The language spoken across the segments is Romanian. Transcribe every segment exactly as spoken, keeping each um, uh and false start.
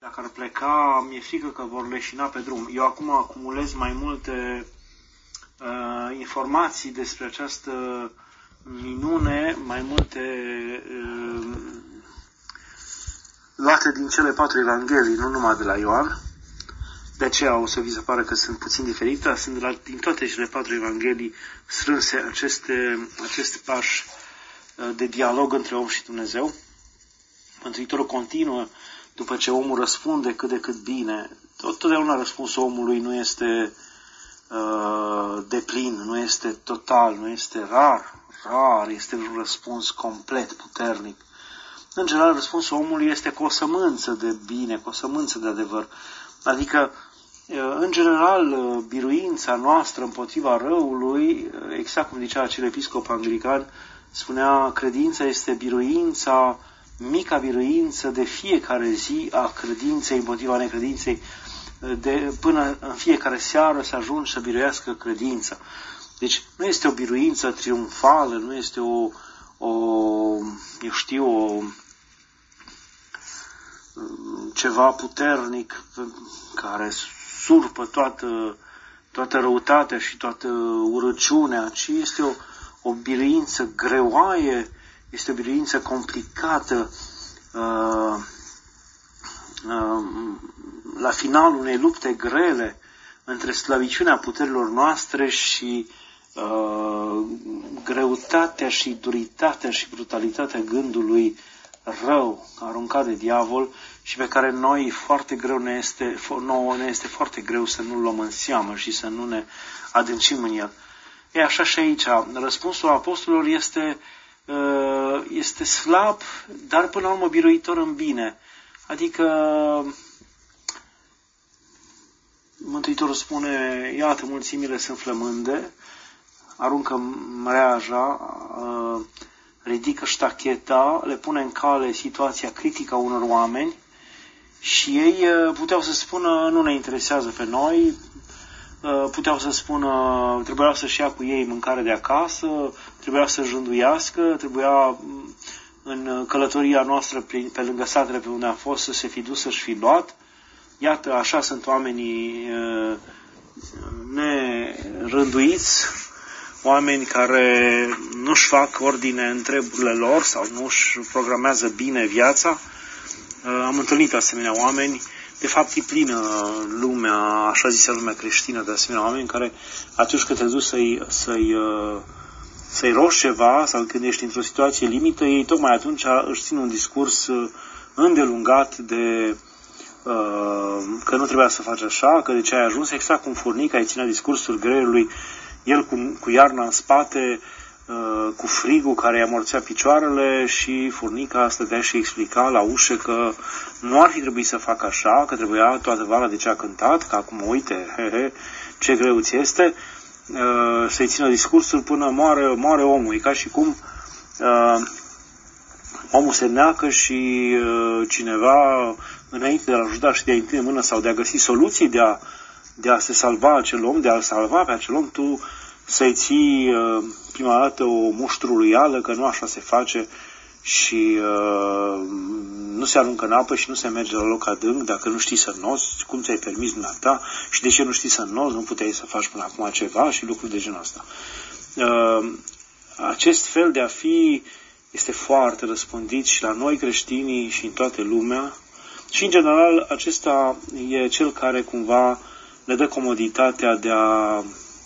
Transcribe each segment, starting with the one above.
Dacă ar pleca, mi-e frică că vor leșina pe drum. Eu acum acumulez mai multe uh, informații despre această minune, mai multe uh, luate din cele patru evanghelii, nu numai de la Ioan. De aceea o să vi se pare că sunt puțin diferite, dar sunt de la, din toate cele patru evanghelii strânse aceste, aceste pași de dialog între om și Dumnezeu. Mântuitorul continuă după ce omul răspunde cât de cât bine. Tot, totdeauna răspunsul omului nu este uh, deplin, nu este total, nu este rar. Rar este un răspuns complet, puternic. În general, răspunsul omului este cu o sămânță de bine, cu o sămânță de adevăr. Adică, în general, biruința noastră împotriva răului, exact cum zicea acel episcop anglican, spunea, credința este biruința, mica biruință de fiecare zi a credinței împotriva necredinței, de, până în fiecare seară să ajungi să biruiască credința. Deci nu este o biruință triumfală, nu este o, o eu știu, o, ceva puternic care surpă toată, toată răutatea și toată urăciunea, ci este o, o biruință greoaie, este o biruință complicată. Uh, uh, la finalul unei lupte grele între slăbiciunea puterilor noastre și uh, greutatea și duritatea și brutalitatea gândului rău aruncat de diavol și pe care noi foarte greu ne este, nouă ne este foarte greu să nu-l luăm în seamă și să nu ne adâncim în el. E așa și aici. Răspunsul apostolilor este, este slab, dar până la urmă biruitor în bine. Adică Mântuitorul spune, iată, mulțimile sunt flămânde, aruncă mreaja, ridică ștacheta, le pune în cale situația critică a unor oameni și ei puteau să spună, nu ne interesează pe noi, puteau să spună, trebuia să-și ia cu ei mâncare de acasă, trebuia să jânduiască, trebuia în călătoria noastră pe lângă satele pe unde am fost să se fi dus să-și fi luat. Iată, așa sunt oamenii nerânduiți, oameni care nu-și fac ordine în treburile lor sau nu-și programează bine viața. Am întâlnit asemenea oameni. De fapt, e plină lumea, așa zisea lumea creștină, de asemenea oameni care atunci când te duci să-i, să-i, să-i rogi ceva sau când ești într-o situație limită, ei tocmai atunci își țin un discurs îndelungat de că nu trebuia să faci așa, că de ce ai ajuns, exact cum furnica îi ținea discursul greierului, el cu, cu iarna în spate, uh, cu frigul care i-a morțea picioarele și furnica stătea și explica la ușă că nu ar fi trebuit să facă așa, că trebuia toată vara de ce a cântat, că acum uite, he, he, ce greu ți este, uh, să-i țină discursul până moare, moare omul. E ca și cum uh, omul se neacă și uh, cineva, înainte de a-l ajuta și de a întinde mână sau de a găsi soluții de a de a se salva acel om, de a-l salva pe acel om, tu să-i ții uh, prima dată o muștruluială, că nu așa se face și uh, nu se aruncă în apă și nu se merge la loc adânc dacă nu știi să înnoți, cum ți-ai permis dumneata și de ce nu știi să înnoți, nu puteai să faci până acum ceva și lucruri de genul ăsta. Uh, acest fel de a fi este foarte răspândit și la noi creștinii și în toată lumea și în general acesta e cel care cumva ne dă comoditatea de a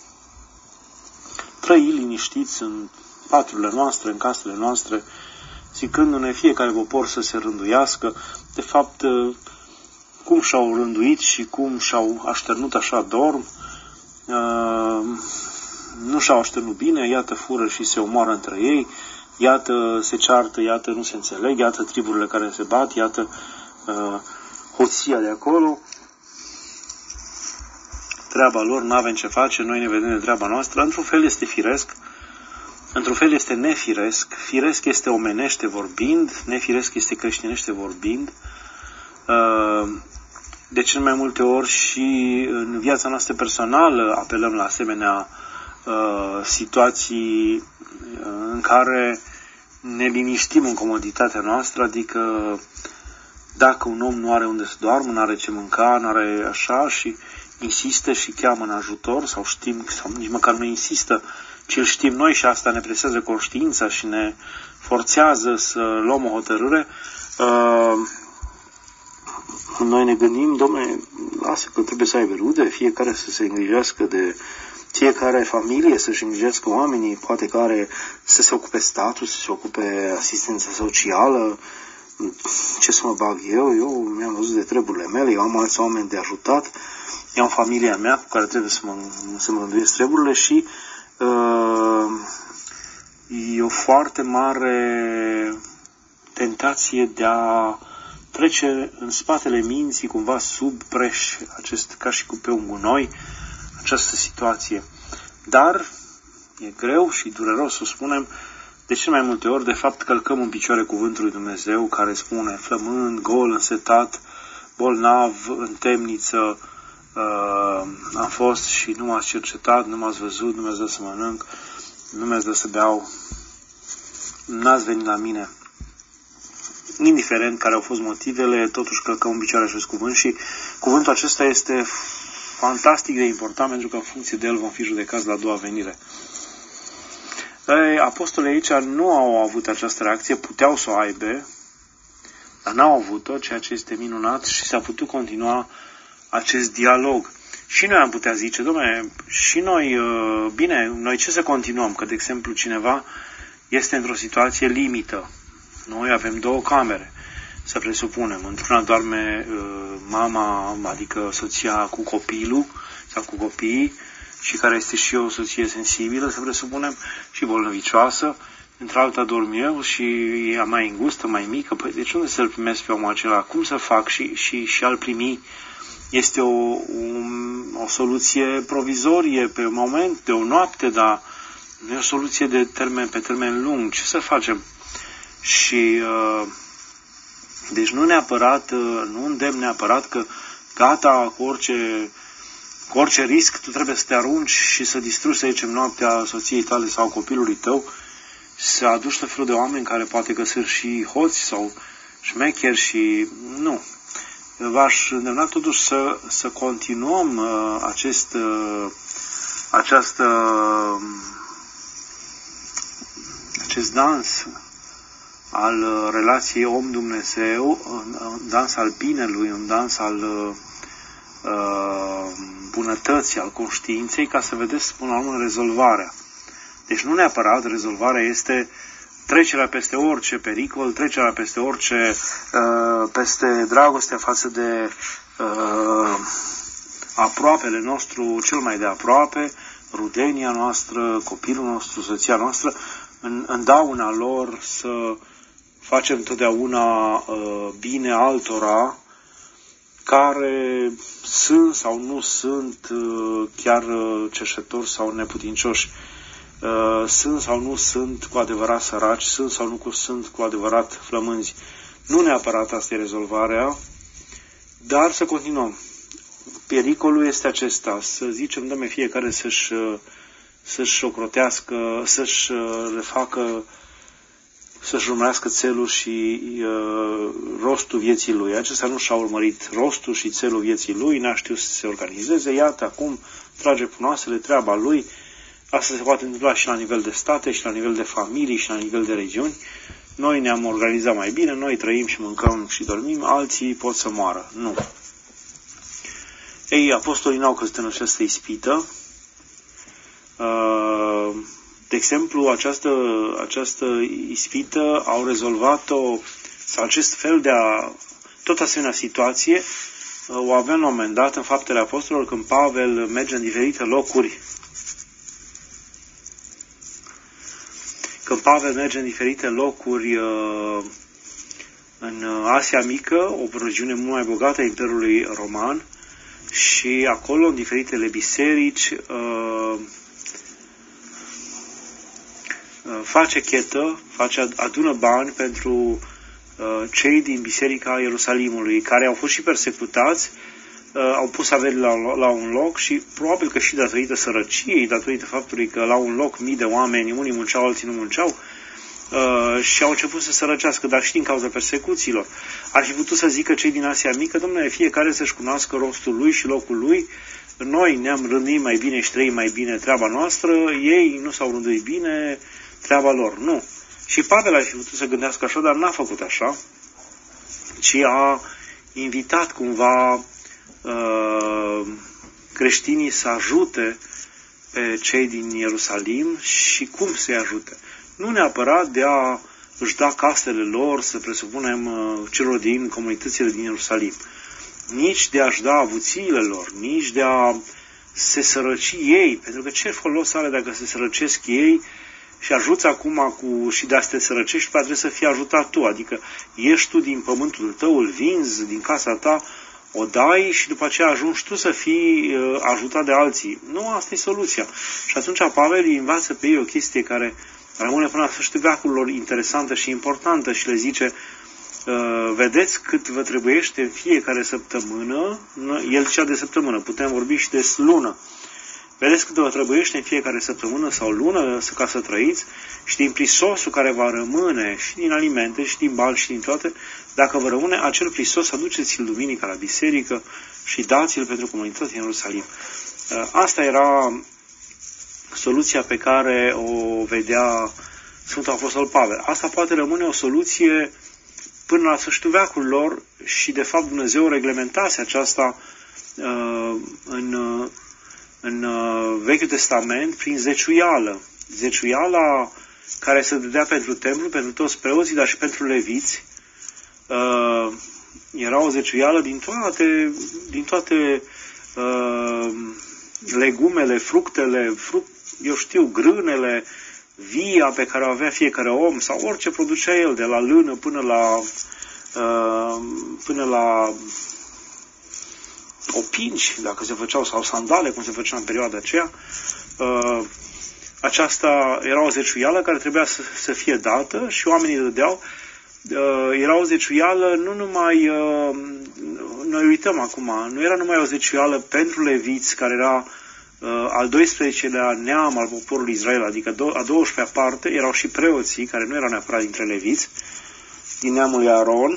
trăi liniștiți în paturile noastre, în casele noastre, zicându-ne fiecare popor să se rânduiască. De fapt, cum și-au rânduit și cum și-au așternut așa dorm, nu și-au așternut bine, iată fură și se omoară între ei, iată se ceartă, iată nu se înțeleg, iată triburile care se bat, iată hoția de acolo. Treaba lor, nu avem ce face, noi ne vedem de treaba noastră. Într-un fel este firesc, într-un fel este nefiresc. Firesc este omenește vorbind, nefiresc este creștinește vorbind. De cel mai multe ori și în viața noastră personală apelăm la asemenea situații în care ne liniștim în comoditatea noastră, adică dacă un om nu are unde să doarmă, nu are ce mânca, nu are așa și insistă și cheamă în ajutor sau știm, sau nici măcar nu insistă, ci îl știm noi și asta ne presează conștiința și ne forțează să luăm o hotărâre, uh, noi ne gândim, dom'le, lasă că trebuie să aibă rude, fiecare să se îngrijească de fiecare familie, să-și îngrijească oamenii, poate care să se ocupe statul, să se ocupe asistența socială, ce să mă bag eu, eu mi-am văzut de treburile mele, eu am alți oameni de ajutat, eu am familia mea cu care trebuie să mă, să mă rânduiesc treburile și uh, e o foarte mare tentație de a trece în spatele minții, cumva sub preș, acest, ca și cu pe un gunoi, această situație. Dar e greu și dureros să spunem, de cel mai multe ori, de fapt, călcăm în picioare cuvântul lui Dumnezeu care spune flămând, gol, însetat, bolnav, în temniță, uh, am fost și nu m-ați cercetat, nu m-ați văzut, nu mi-ați dat să mănânc, nu mi-ați dat să beau, n-ați venit la mine. Indiferent care au fost motivele, totuși călcăm în picioare acest cuvânt și cuvântul acesta este fantastic de important pentru că în funcție de el vom fi judecați la a doua venire. Apostolii aici nu au avut această reacție, puteau să o aibă, dar n-au avut-o, ceea ce este minunat și s-a putut continua acest dialog. Și noi am putea zice, dom'le, și noi, bine, noi ce să continuăm? Că, de exemplu, cineva este într-o situație limită. Noi avem două camere, să presupunem. Într-una doarme uh, mama, adică soția cu copilul sau cu copiii, și care este și o soție sensibilă, să presupunem, și bolnăvicioasă. Într-alta dorm eu și e mai îngustă, mai mică. Păi de ce unde să-l primesc pe omul acela? Cum să fac? Și, și, și al primi este o, un, o soluție provizorie pe moment, de o noapte, dar nu e o soluție de termen, pe termen lung. Ce să facem? Și uh, deci nu neapărat, uh, nu îndemn neapărat că gata, cu orice, cu orice risc tu trebuie să te arunci și să distrugi, să zicem, noaptea soției tale sau copilului tău, să aduci tot felul de oameni care poate că sunt și hoți sau șmecheri și nu. V-aș îndemna totuși să, să continuăm uh, acest, uh, această, uh, acest dans al relației om-Dumnezeu, un dans al binelui, un dans al uh, bunătății, al conștiinței, ca să vedeți până la urmă rezolvarea. Deci nu neapărat rezolvarea este trecerea peste orice pericol, trecerea peste orice, uh, peste dragostea față de uh, aproapele nostru, cel mai de aproape, rudenia noastră, copilul nostru, soția noastră, în, în dauna lor să facem totdeauna uh, bine altora care sunt sau nu sunt uh, chiar uh, cerșetori sau neputincioși. Uh, sunt sau nu sunt cu adevărat săraci, sunt sau nu sunt cu adevărat flămânzi. Nu neapărat asta e rezolvarea, dar să continuăm. Pericolul este acesta, să zicem, dă-me fiecare să-și, să-și ocrotească, să-și refacă, să-și urmărească țelul și uh, rostul vieții lui. Acesta nu și-a urmărit rostul și țelul vieții lui, n-a știut să se organizeze, iată, acum trage punoasele, treaba lui. Asta se poate întâmpla și la nivel de state, și la nivel de familii, și la nivel de regiuni. Noi ne-am organizat mai bine, noi trăim și mâncăm și dormim, alții pot să moară. Nu. Ei, apostolii n-au căzut în această ispită. De exemplu, această, această ispită au rezolvat-o, sau acest fel de a, tot asemenea situație, o avem la un moment dat în Faptele Apostolilor, când Pavel merge în diferite locuri. Când Pavel merge în diferite locuri în Asia Mică, o regiune mult mai bogată a Imperiului Roman, și acolo, în diferitele biserici, face chetă, face, adună bani pentru cei din Biserica Ierusalimului, care au fost și persecutați, au pus averi la, la un loc și probabil că și datorită sărăciei, datorită faptului că la un loc mii de oameni, unii munceau, alții nu munceau, uh, și au început să se răcească, dar și din cauza persecuțiilor. Ar fi putut să zică cei din Asia Mică, domnule, fiecare să-și cunoască rostul lui și locul lui, noi ne-am rândit mai bine și trăim mai bine treaba noastră, ei nu s-au rânduit bine, treaba lor. Nu. Și Pavel ar fi putut să gândească așa, dar n-a făcut așa, ci a invitat cumva uh, creștinii să ajute pe cei din Ierusalim și cum să-i ajute. Nu neapărat de a își da casele lor, să presupunem, celor din comunitățile din Ierusalim, nici de a-și da avuțiile lor, nici de a se sărăci ei, pentru că ce folos are dacă se sărăcesc ei și ajuți acum cu, și de a te sărăcești, trebuie să fii ajutat tu, adică ieși tu din pământul tău, îl vinzi din casa ta, o dai și după aceea ajungi tu să fii uh, ajutat de alții. Nu, asta e soluția. Și atunci Pavel îi învață pe ei o chestie care rămâne până la sfârșitul veacurilor interesantă și importantă și le zice, uh, vedeți cât vă trebuiește în fiecare săptămână, el zicea de săptămână, putem vorbi și de lună. Vedeți cât vă trebuiește în fiecare săptămână sau lună ca să trăiți și din prisosul care va rămâne și din alimente și din bani și din toate, dacă vă rămâne acel prisos, aduceți-l duminica la biserică și dați-l pentru comunitatea în Ierusalim. Asta era soluția pe care o vedea Sfântul Apostol Pavel. Asta poate rămâne o soluție până la sfârșitul veacurilor și de fapt Dumnezeu reglementase aceasta uh, în, uh, în uh, Vechiul Testament prin zeciuială. Zeciuiala care se dădea pentru templu, pentru toți preoții, dar și pentru leviți. Uh, era o zeciuială din toate, din toate uh, legumele, fructele, fruct, eu știu, grânele, via pe care o avea fiecare om sau orice producea el, de la lână până la uh, până la opinci, dacă se făceau, sau sandale, cum se făcea în perioada aceea. Uh, aceasta era o zeciuială care trebuia să, să fie dată și oamenii dădeau. Uh, era o zeciuială nu numai, uh, noi uităm acum, nu era numai o zeciuială pentru leviți, care era uh, al doisprezecelea neam al poporului Israel, adică a douăsprezecea parte, erau și preoții, care nu erau neapărat dintre leviți, din neamul lui Aron.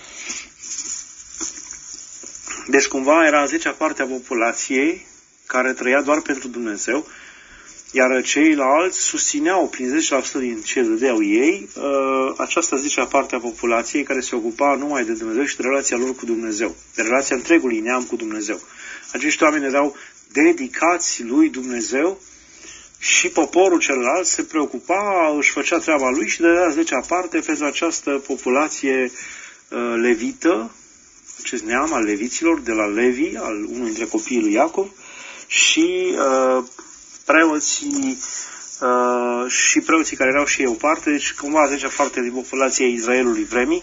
Deci cumva era a zecea parte a populației care trăia doar pentru Dumnezeu, iar ceilalți susțineau prin zece la sută din ce dădeau ei această zecea parte a populației care se ocupa numai de Dumnezeu și de relația lor cu Dumnezeu, de relația întregului neam cu Dumnezeu. Acești oameni erau dedicați lui Dumnezeu și poporul celălalt se preocupa, își făcea treaba lui și dădea zecea parte pentru această populație levită, acest neam al leviților, de la Levi, al unul dintre copiii lui Iacov, și uh, preoții uh, și preoții care erau și ei o parte, deci cumva zecea parte din populația Israelului vremii.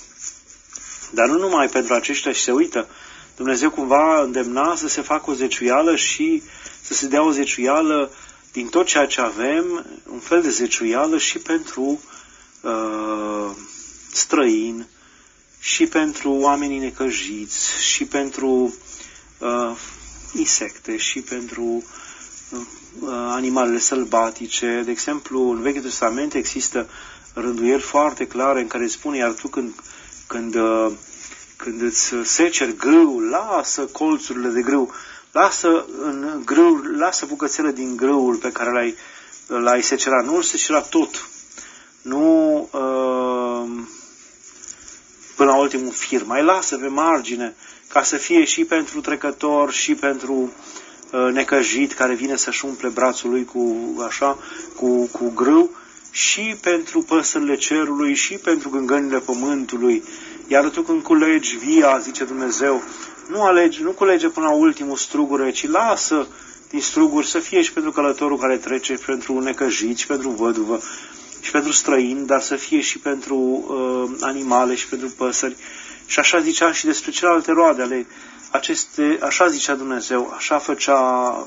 Dar nu numai pentru aceștia și se uită. Dumnezeu cumva îndemna să se facă o zeciuială și să se dea o zeciuială din tot ceea ce avem, un fel de zeciuială și pentru uh, străini, și pentru oamenii necăjiți, și pentru uh, insecte, și pentru uh, animalele sălbatice. De exemplu, în Vechiul Testament există rânduieli foarte clare în care spune, iar tu când, când, uh, când îți seceri grâul, lasă colțurile de grâu, lasă, în grâu, lasă bucățele din grâul pe care l-ai, l-ai secerat, nu îl secera tot. Nu... Uh, până la ultimul fir. Mai lasă pe margine ca să fie și pentru trecător și pentru uh, necăjit care vine să-și umple brațul lui cu, așa, cu, cu grâu și pentru păsările cerului și pentru gângănile pământului. Iar tu când culegi via, zice Dumnezeu, nu alegi, nu culege până la ultimul strugure, ci lasă din struguri să fie și pentru călătorul care trece, și pentru necăjit, și pentru văduvă, și pentru străini, dar să fie și pentru uh, animale și pentru păsări. Și așa zicea și despre celelalte roade ale aceste, așa zicea Dumnezeu, așa făcea,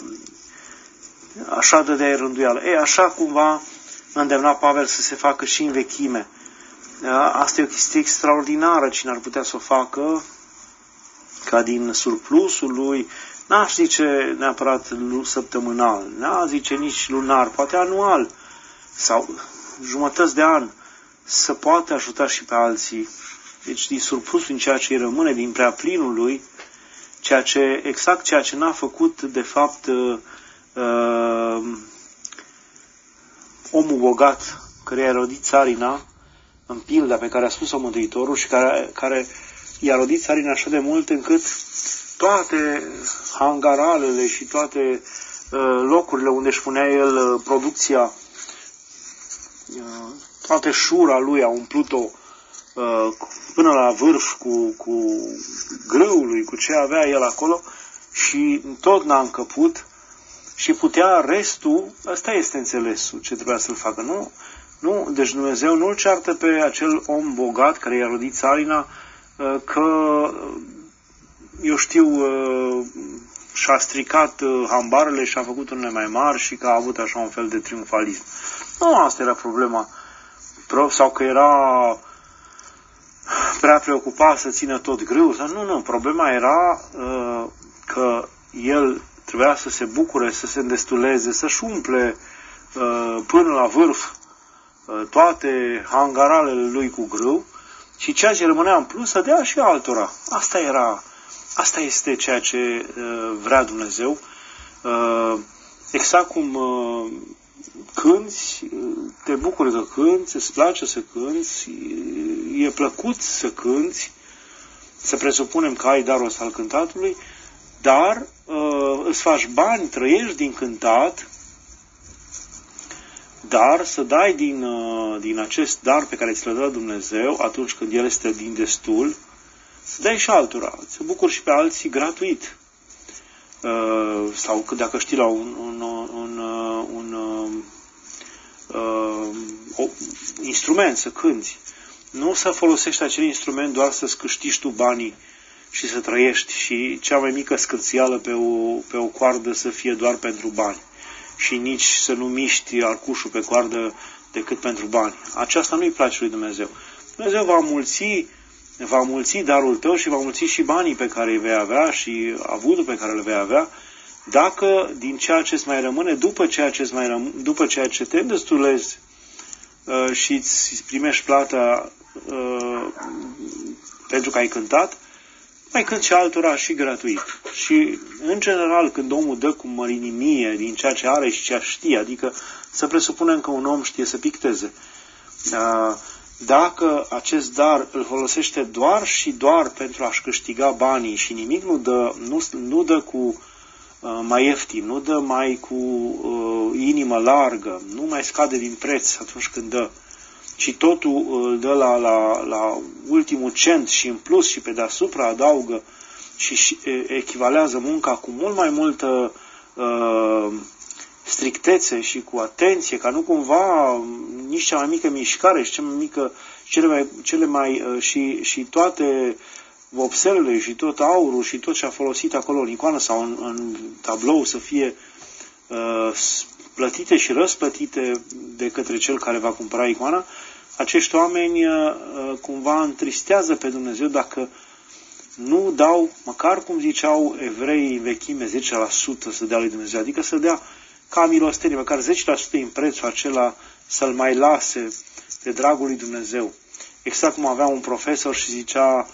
așa dădea rânduială. Ei, așa cumva îndemna Pavel să se facă și în vechime. Asta e o chestie extraordinară, cine ar putea să o facă, ca din surplusul lui, n-aș zice neapărat săptămânal, n-aș zice nici lunar, poate anual, sau jumătăți de an, să poată ajuta și pe alții. Deci din surplusul din ceea ce îi rămâne, din prea plinul lui, ceea ce, exact ceea ce n-a făcut, de fapt, uh, uh, omul bogat, care i-a rodit țarina, în pilda pe care a spus-o Mântuitorul și care, care i-a rodit țarina așa de mult încât toate hangaralele și toate uh, locurile unde își punea el uh, producția, uh, toate șura lui a umplut-o uh, până la vârf cu, cu grâul lui, cu ce avea el acolo și tot n-a încăput și putea restul, ăsta este înțelesul ce trebuia să-l facă, nu? Nu? Deci Dumnezeu nu-l ceartă pe acel om bogat care i-a rodit țarina uh, că eu știu, și-a stricat hambarele și a făcut unele mai mari și că a avut așa un fel de triumfalism. Nu, asta era problema. Sau că era prea preocupat să țină tot grâul. Nu, nu, problema era uh, că el trebuia să se bucure, să se îndestuleze, să-și umple uh, până la vârf uh, toate hangaralele lui cu grâu și ceea ce rămânea în plus să dea și altora. Asta era Asta este ceea ce uh, vrea Dumnezeu. Uh, exact cum uh, cânți, te bucuri că cânți, îți place să cânți, e plăcut să cânți, să presupunem că ai darul ăsta al cântatului, dar uh, îți faci bani, trăiești din cântat, dar să dai din, uh, din acest dar pe care ți l-a dat Dumnezeu, atunci când el este din destul, să dai și altora, să bucuri și pe alții gratuit. Uh, sau că dacă știi la un, un, un, un, un uh, uh, instrument să cânti, nu să folosești acel instrument doar să-ți câștigi tu banii și să trăiești și cea mai mică scârțială pe o, pe o coardă să fie doar pentru bani și nici să nu miști arcușul pe coardă decât pentru bani. Aceasta nu-i place lui Dumnezeu. Dumnezeu va mulți va mulți darul tău și va mulți și banii pe care îi vei avea și avutul pe care îl vei avea, dacă din ceea ce îți mai rămâne, după ceea ce, mai rămâne, după ceea ce te îndestulezi uh, și îți primești plata uh, pentru că ai cântat, mai cânti și altora și gratuit. Și, în general, când omul dă cu mărinimie din ceea ce are și ceea ce știe, adică să presupunem că un om știe să picteze, uh, dacă acest dar îl folosește doar și doar pentru a-și câștiga banii și nimic nu dă, nu, nu dă cu uh, mai ieftin, nu dă mai cu uh, inimă largă, nu mai scade din preț atunci când dă, ci totul îl dă la, la, la ultimul cent și în plus și pe deasupra adaugă și, și echivalează munca cu mult mai multă uh, strictețe și cu atenție, ca nu cumva nici cea mai mică mișcare și cea mai mică, cele mai, cele mai și, și toate vopselele și tot aurul și tot ce a folosit acolo în icoană sau în, în tablou să fie uh, plătite și răsplătite de către cel care va cumpăra icoana. Acești oameni uh, cumva întristează pe Dumnezeu dacă nu dau, măcar cum ziceau evreii în vechime, zece la sută să dea lui Dumnezeu, adică să dea ca milostenie, măcar zece la sută din prețul acela să-l mai lase de dragul lui Dumnezeu. Exact cum avea un profesor și zicea,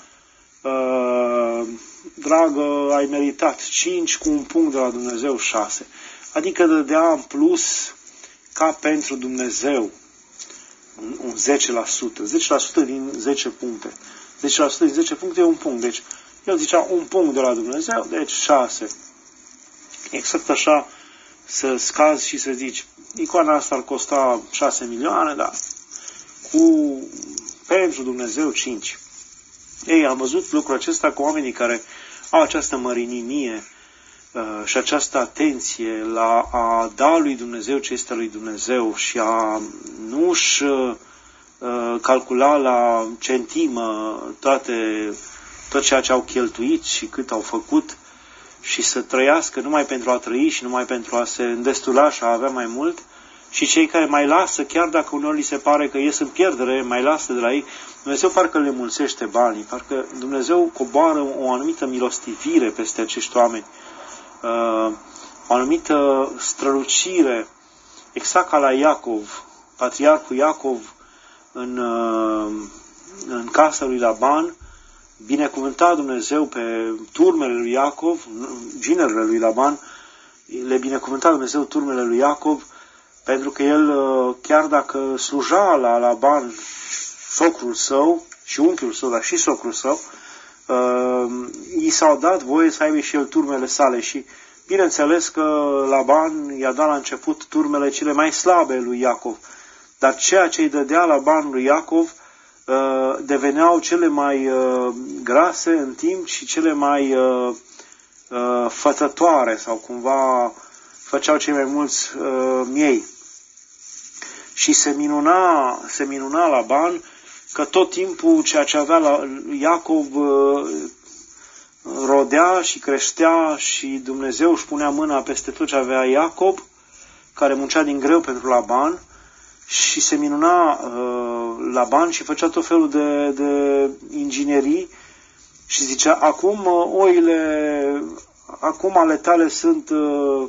dragă, ai meritat cinci cu un punct de la Dumnezeu, șase. Adică dădea în plus ca pentru Dumnezeu un zece la sută. zece la sută din zece puncte. zece la sută din zece puncte e un punct. Deci el zicea un punct de la Dumnezeu, deci șase. Exact așa să scazi și să zici, icoana asta ar costa șase milioane, dar cu pentru Dumnezeu cinci. Ei, am văzut lucrul acesta cu oamenii care au această mărinimie uh, și această atenție la a da lui Dumnezeu ce este lui Dumnezeu și a nu-și uh, calcula la centimă toate, tot ceea ce au cheltuit și cât au făcut și să trăiască numai pentru a trăi și numai pentru a se îndestula și a avea mai mult, și cei care mai lasă, chiar dacă uneori li se pare că ies în pierdere, mai lasă de la ei, Dumnezeu parcă le mulțește banii, parcă Dumnezeu coboară o anumită milostivire peste acești oameni, o anumită strălucire, exact ca la Iacov, patriarhul Iacov, în, în casa lui Laban, binecuvânta Dumnezeu pe turmele lui Iacov, ginerele lui Laban, le binecuvânta Dumnezeu turmele lui Iacov, pentru că el, chiar dacă sluja la Laban, socrul său și unchiul său, dar și socrul său, i s-au dat voie să aibă și el turmele sale și bineînțeles că Laban i-a dat la început turmele cele mai slabe lui Iacov, dar ceea ce îi dădea Laban lui Iacov deveneau cele mai grase în timp și cele mai fătătoare sau cumva făceau cei mai mulți miei. Și se minuna, se minuna Laban că tot timpul ceea ce avea la Iacov rodea și creștea și Dumnezeu își punea mâna peste tot ce avea Iacov, care muncea din greu pentru Laban, și se minuna uh, Laban și făcea tot felul de, de inginerii și zicea, acum uh, oile, acum ale tale sunt, uh,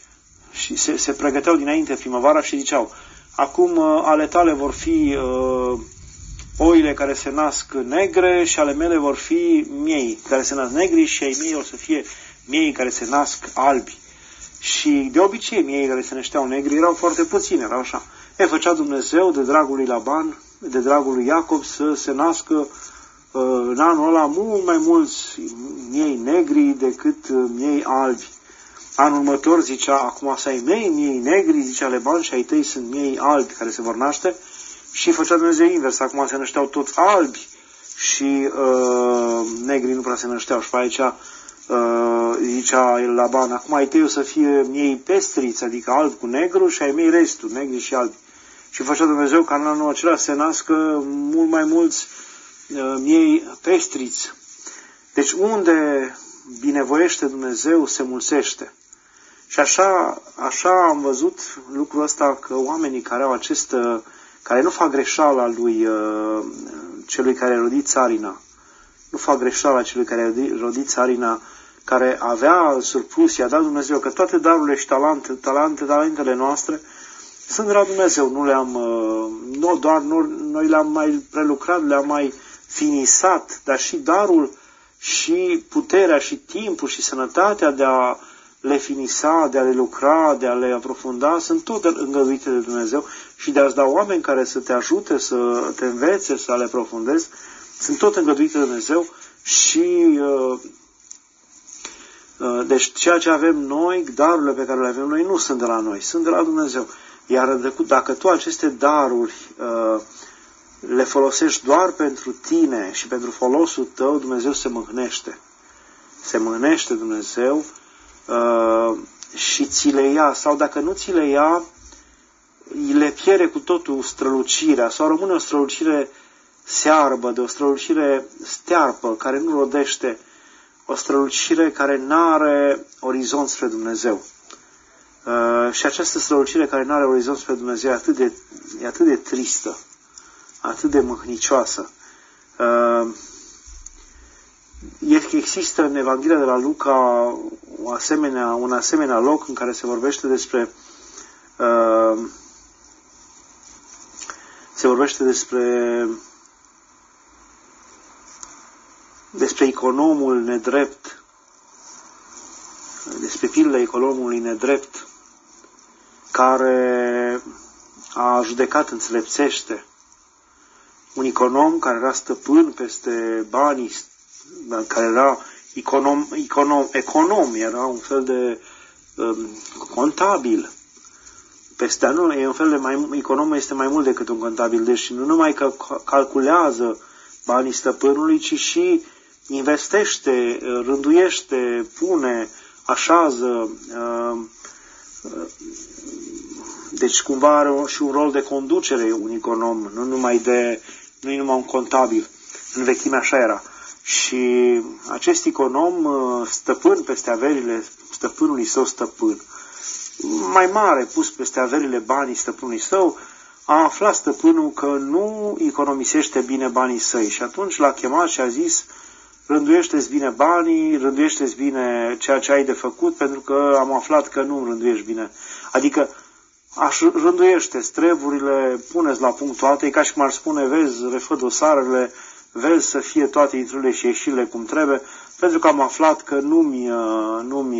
și se, se pregăteau dinainte primăvara și ziceau, acum uh, ale tale vor fi uh, oile care se nasc negre și ale mele vor fi miei care se nasc negri și ai mei o să fie miei care se nasc albi. Și de obicei miei care se nășteau negri erau foarte puțini, erau așa. E, făcea Dumnezeu de dragul lui Laban, de dragul lui Iacov să se nască uh, în anul ăla mult mai mulți miei negri decât uh, miei albi. Anul următor zicea, acum să ai mei, miei negri, zicea Laban, și ai tăi sunt miei albi care se vor naște. Și făcea Dumnezeu invers, acum se nășteau toți albi și uh, negri nu prea se nășteau. Și pe aici uh, zicea Laban, acum ai tăi o să fie miei pestriți, adică alb cu negru, și ai mei restul, negri și albi. Și făcea Dumnezeu ca în anul acela să se nască mult mai mulți uh, miei pestriți. Deci unde binevoiește Dumnezeu se mulțește. Și așa, așa am văzut lucrul ăsta, că oamenii care au acest, care nu fac greșeala lui uh, celui care a rodit țarina, nu fac greșeala celui care a rodit țarina, care avea surplus, i-a dat Dumnezeu, că toate darurile și talente, talente, talentele noastre sunt de la Dumnezeu, nu le-am, nu doar nu, noi le-am mai prelucrat, le-am mai finisat, dar și darul și puterea și timpul și sănătatea de a le finisa, de a le lucra, de a le aprofunda, sunt tot îngăduite de Dumnezeu și de a-ți da oameni care să te ajute, să te învețe, să le aprofundezi, sunt tot îngăduite de Dumnezeu și uh, uh, deci ceea ce avem noi, darurile pe care le avem noi, nu sunt de la noi, sunt de la Dumnezeu. Iar dacă tu aceste daruri uh, le folosești doar pentru tine și pentru folosul tău, Dumnezeu se mâhnește. Se mâhnește Dumnezeu uh, și ți le ia. Sau dacă nu ți le ia, le pierde cu totul strălucirea. Sau rămâne o strălucire searbă, de o strălucire stearpă, care nu rodește. O strălucire care n-are orizont spre Dumnezeu. Uh, și această strălucire care nu are orizont spre Dumnezeu e atât de, e atât de tristă, atât de mâhnicioasă. Uh, există în Evanghelia de la Luca o asemenea, un asemenea loc în care se vorbește despre uh, se vorbește despre despre economul nedrept, despre pilda economului nedrept, care a judecat înțelepțește. Un econom care era stăpân peste banii, care era econom, econom, econom era un fel de um, contabil. Peste nu, e un fel de mai, econom este mai mult decât un contabil, deci nu numai că calculează banii stăpânului, ci și investește, rânduiește, pune, așează, uh, deci cumva are și un rol de conducere un econom, nu numai de, nu e numai un contabil. În vechime așa era. Și acest econom, stăpân peste averile stăpânului său stăpân, mai mare pus peste averile banii stăpânului său, a aflat stăpânul că nu economisește bine banii săi și atunci l-a chemat și a zis: rânduiește-ți bine banii, rânduiește-ți bine ceea ce ai de făcut, pentru că am aflat că nu rânduiești bine. Adică aș rânduiește streburile, puneți la punct toate, e ca și cum ar spune, vezi, refă dosarele, vezi să fie toate intrările și ieșirile cum trebuie, pentru că am aflat că nu-mi, nu-mi,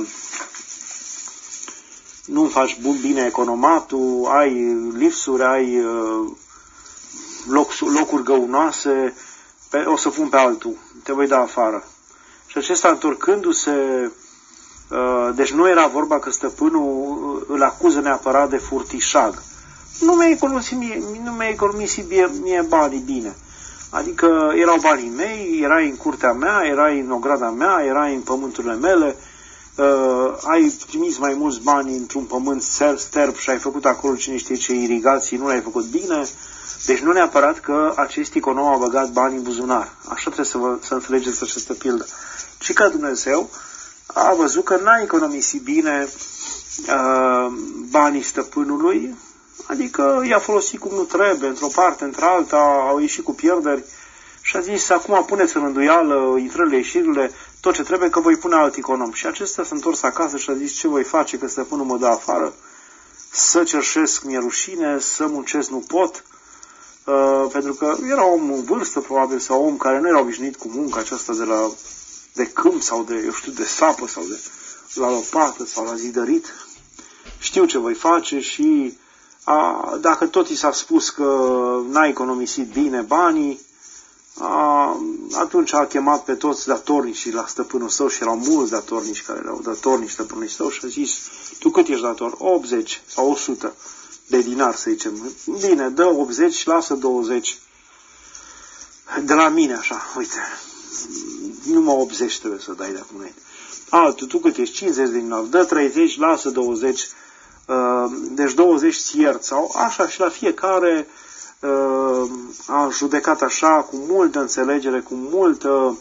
nu-mi faci bine economatul, ai lipsuri, ai loc, locuri găunoase, pe, o să pun pe altul, te voi da afară. Și acesta, întorcându-se, deci nu era vorba că stăpânul îl acuză neapărat de furtișag. Nu mi-a economisit mie, nu mi-a economisit mie, mie banii bine. Adică erau banii mei, erai în curtea mea, erai în ograda mea, erai în pământurile mele, uh, ai trimis mai mulți bani într-un pământ sterb și ai făcut acolo cine știe ce irigații, nu le-ai făcut bine. Deci nu neapărat că acest econom a băgat bani în buzunar. Așa trebuie să, vă, să înțelegeți această pildă. Și că Dumnezeu a văzut că n-a economisit bine uh, banii stăpânului, adică i-a folosit cum nu trebuie, într-o parte, într-alta, au ieșit cu pierderi și a zis, acum puneți în rânduială intrările, ieșirile, tot ce trebuie, că voi pune alt econom. Și acesta s-a întors acasă și a zis, ce voi face, că stăpânul mă dă afară, să cerșesc mi-e rușine, să muncesc nu pot, uh, pentru că era om în vârstă, probabil, sau om care nu era obișnuit cu munca aceasta de la de câmp sau de, eu știu, de sapă sau de la lopată sau la zidărit. Știu ce voi face și a, dacă tot i s-a spus că n-a economisit bine banii, a, atunci a chemat pe toți datornicii la stăpânul său și erau mulți datornici care erau datornici stăpânului său și a zis, tu cât ești dator? optzeci sau o sută de dinari, să zicem. Bine, dă optzeci și lasă douăzeci de la mine, așa, uite. Numai optzeci trebuie să dai de acum înainte. Altul, tu cât ești? cincizeci de dinari, dă treizeci, lasă douăzeci. Deci douăzeci ți iert. Sau așa și la fiecare a judecat așa, cu multă înțelegere, cu multă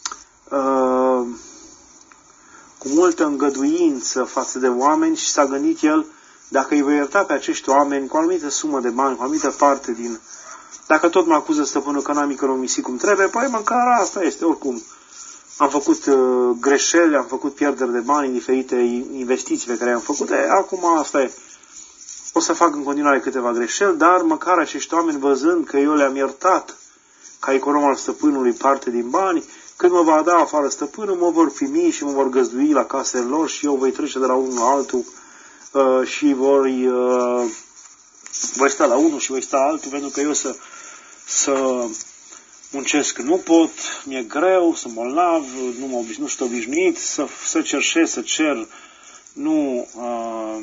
cu multă îngăduință față de oameni și s-a gândit el, dacă îi voi ierta pe acești oameni cu o anumită sumă de bani, cu o anumită parte din... Dacă tot mă acuză stăpânul că n-am economisit cum trebuie, păi măcar asta este, oricum. Am făcut uh, greșeli, am făcut pierderi de bani în diferite investiții pe care am făcut. E, acum asta e. O să fac în continuare câteva greșeli, dar măcar acești oameni, văzând că eu le-am iertat ca econom al stăpânului parte din bani, când mă va da afară stăpânul, mă vor primi și mă vor găzdui la casele lor și eu voi trece de la unul la altul uh, și voi, uh, voi sta la unul și voi sta la altul, pentru că eu să, să muncesc nu pot, mi-e greu, sunt bolnav, nu, mă, nu sunt obișnuit, să, să cerșesc, să cer, nu uh,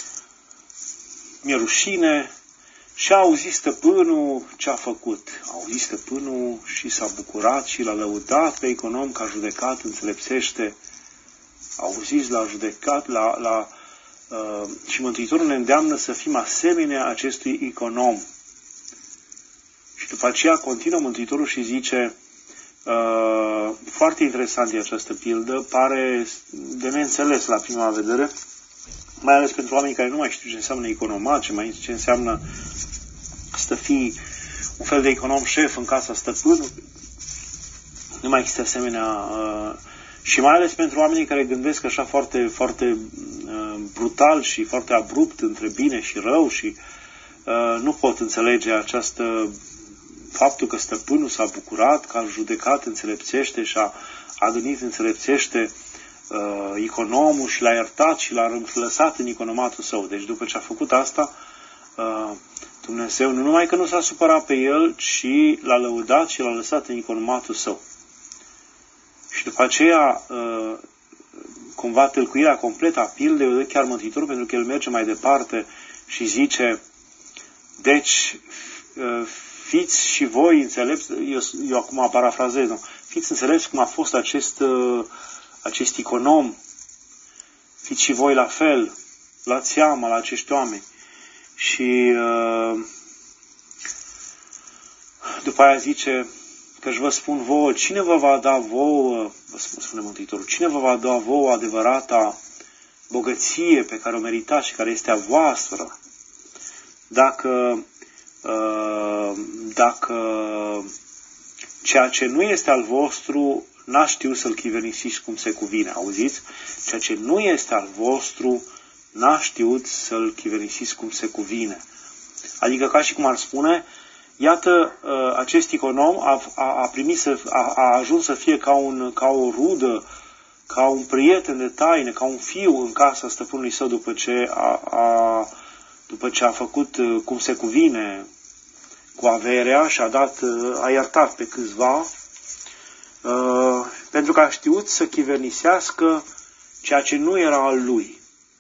mi-e rușine. Și a auzit stăpânul ce a făcut. A auzit stăpânul și s-a bucurat și l-a lăudat pe econom că a judecat, înțelepțește. A auzit, l-a judecat, la, la, uh, și Mântuitorul ne îndeamnă să fim asemenea acestui econom. Și după aceea continuă Mântuitorul și zice, uh, foarte interesant e această pildă, pare de neînțeles la prima vedere, mai ales pentru oamenii care nu mai știu ce înseamnă economat, ce mai ce înseamnă să fii un fel de econom șef în casa stăpânului. Nu mai există asemenea uh, și mai ales pentru oamenii care gândesc așa foarte, foarte uh, brutal și foarte abrupt între bine și rău și uh, nu pot înțelege această faptul că stăpânul s-a bucurat, că a judecat înțelepțește și a, a gândit înțelepțește uh, economul și l-a iertat și l-a lăsat în economatul său. Deci după ce a făcut asta, uh, Dumnezeu nu numai că nu s-a supărat pe el, ci l-a lăudat și l-a lăsat în economatul său. Și după aceea, uh, cumva tâlcuirea completă a pildei, o dă chiar Mântuitorul, pentru că el merge mai departe și zice, deci, uh, fiți și voi înțelepți, eu, eu acum parafrazez, nu? Fiți înțelepți cum a fost acest, uh, acest econom, fiți și voi la fel, luați seama la acești oameni. Și uh, după aia zice că își vă spun vouă, cine vă va da vouă, vă spune Mântuitorul, cine vă va da vouă adevărata bogăție pe care o meritați și care este a voastră, dacă uh, dacă ceea ce nu este al vostru n-a știut să-l chiverisiți cum se cuvine, auziți? Ceea ce nu este al vostru n-a știut să-l chiverisiți cum se cuvine. Adică ca și cum ar spune, iată, acest econom a, a, a primit să, a, a ajuns să fie ca, un, ca o rudă, ca un prieten de taine, ca un fiu în casa stăpânului său după ce a, a, după ce a făcut cum se cuvine cu averea și a dat, a iertat pe câțiva, uh, pentru că a știut să chivernisiască ceea ce nu era al lui.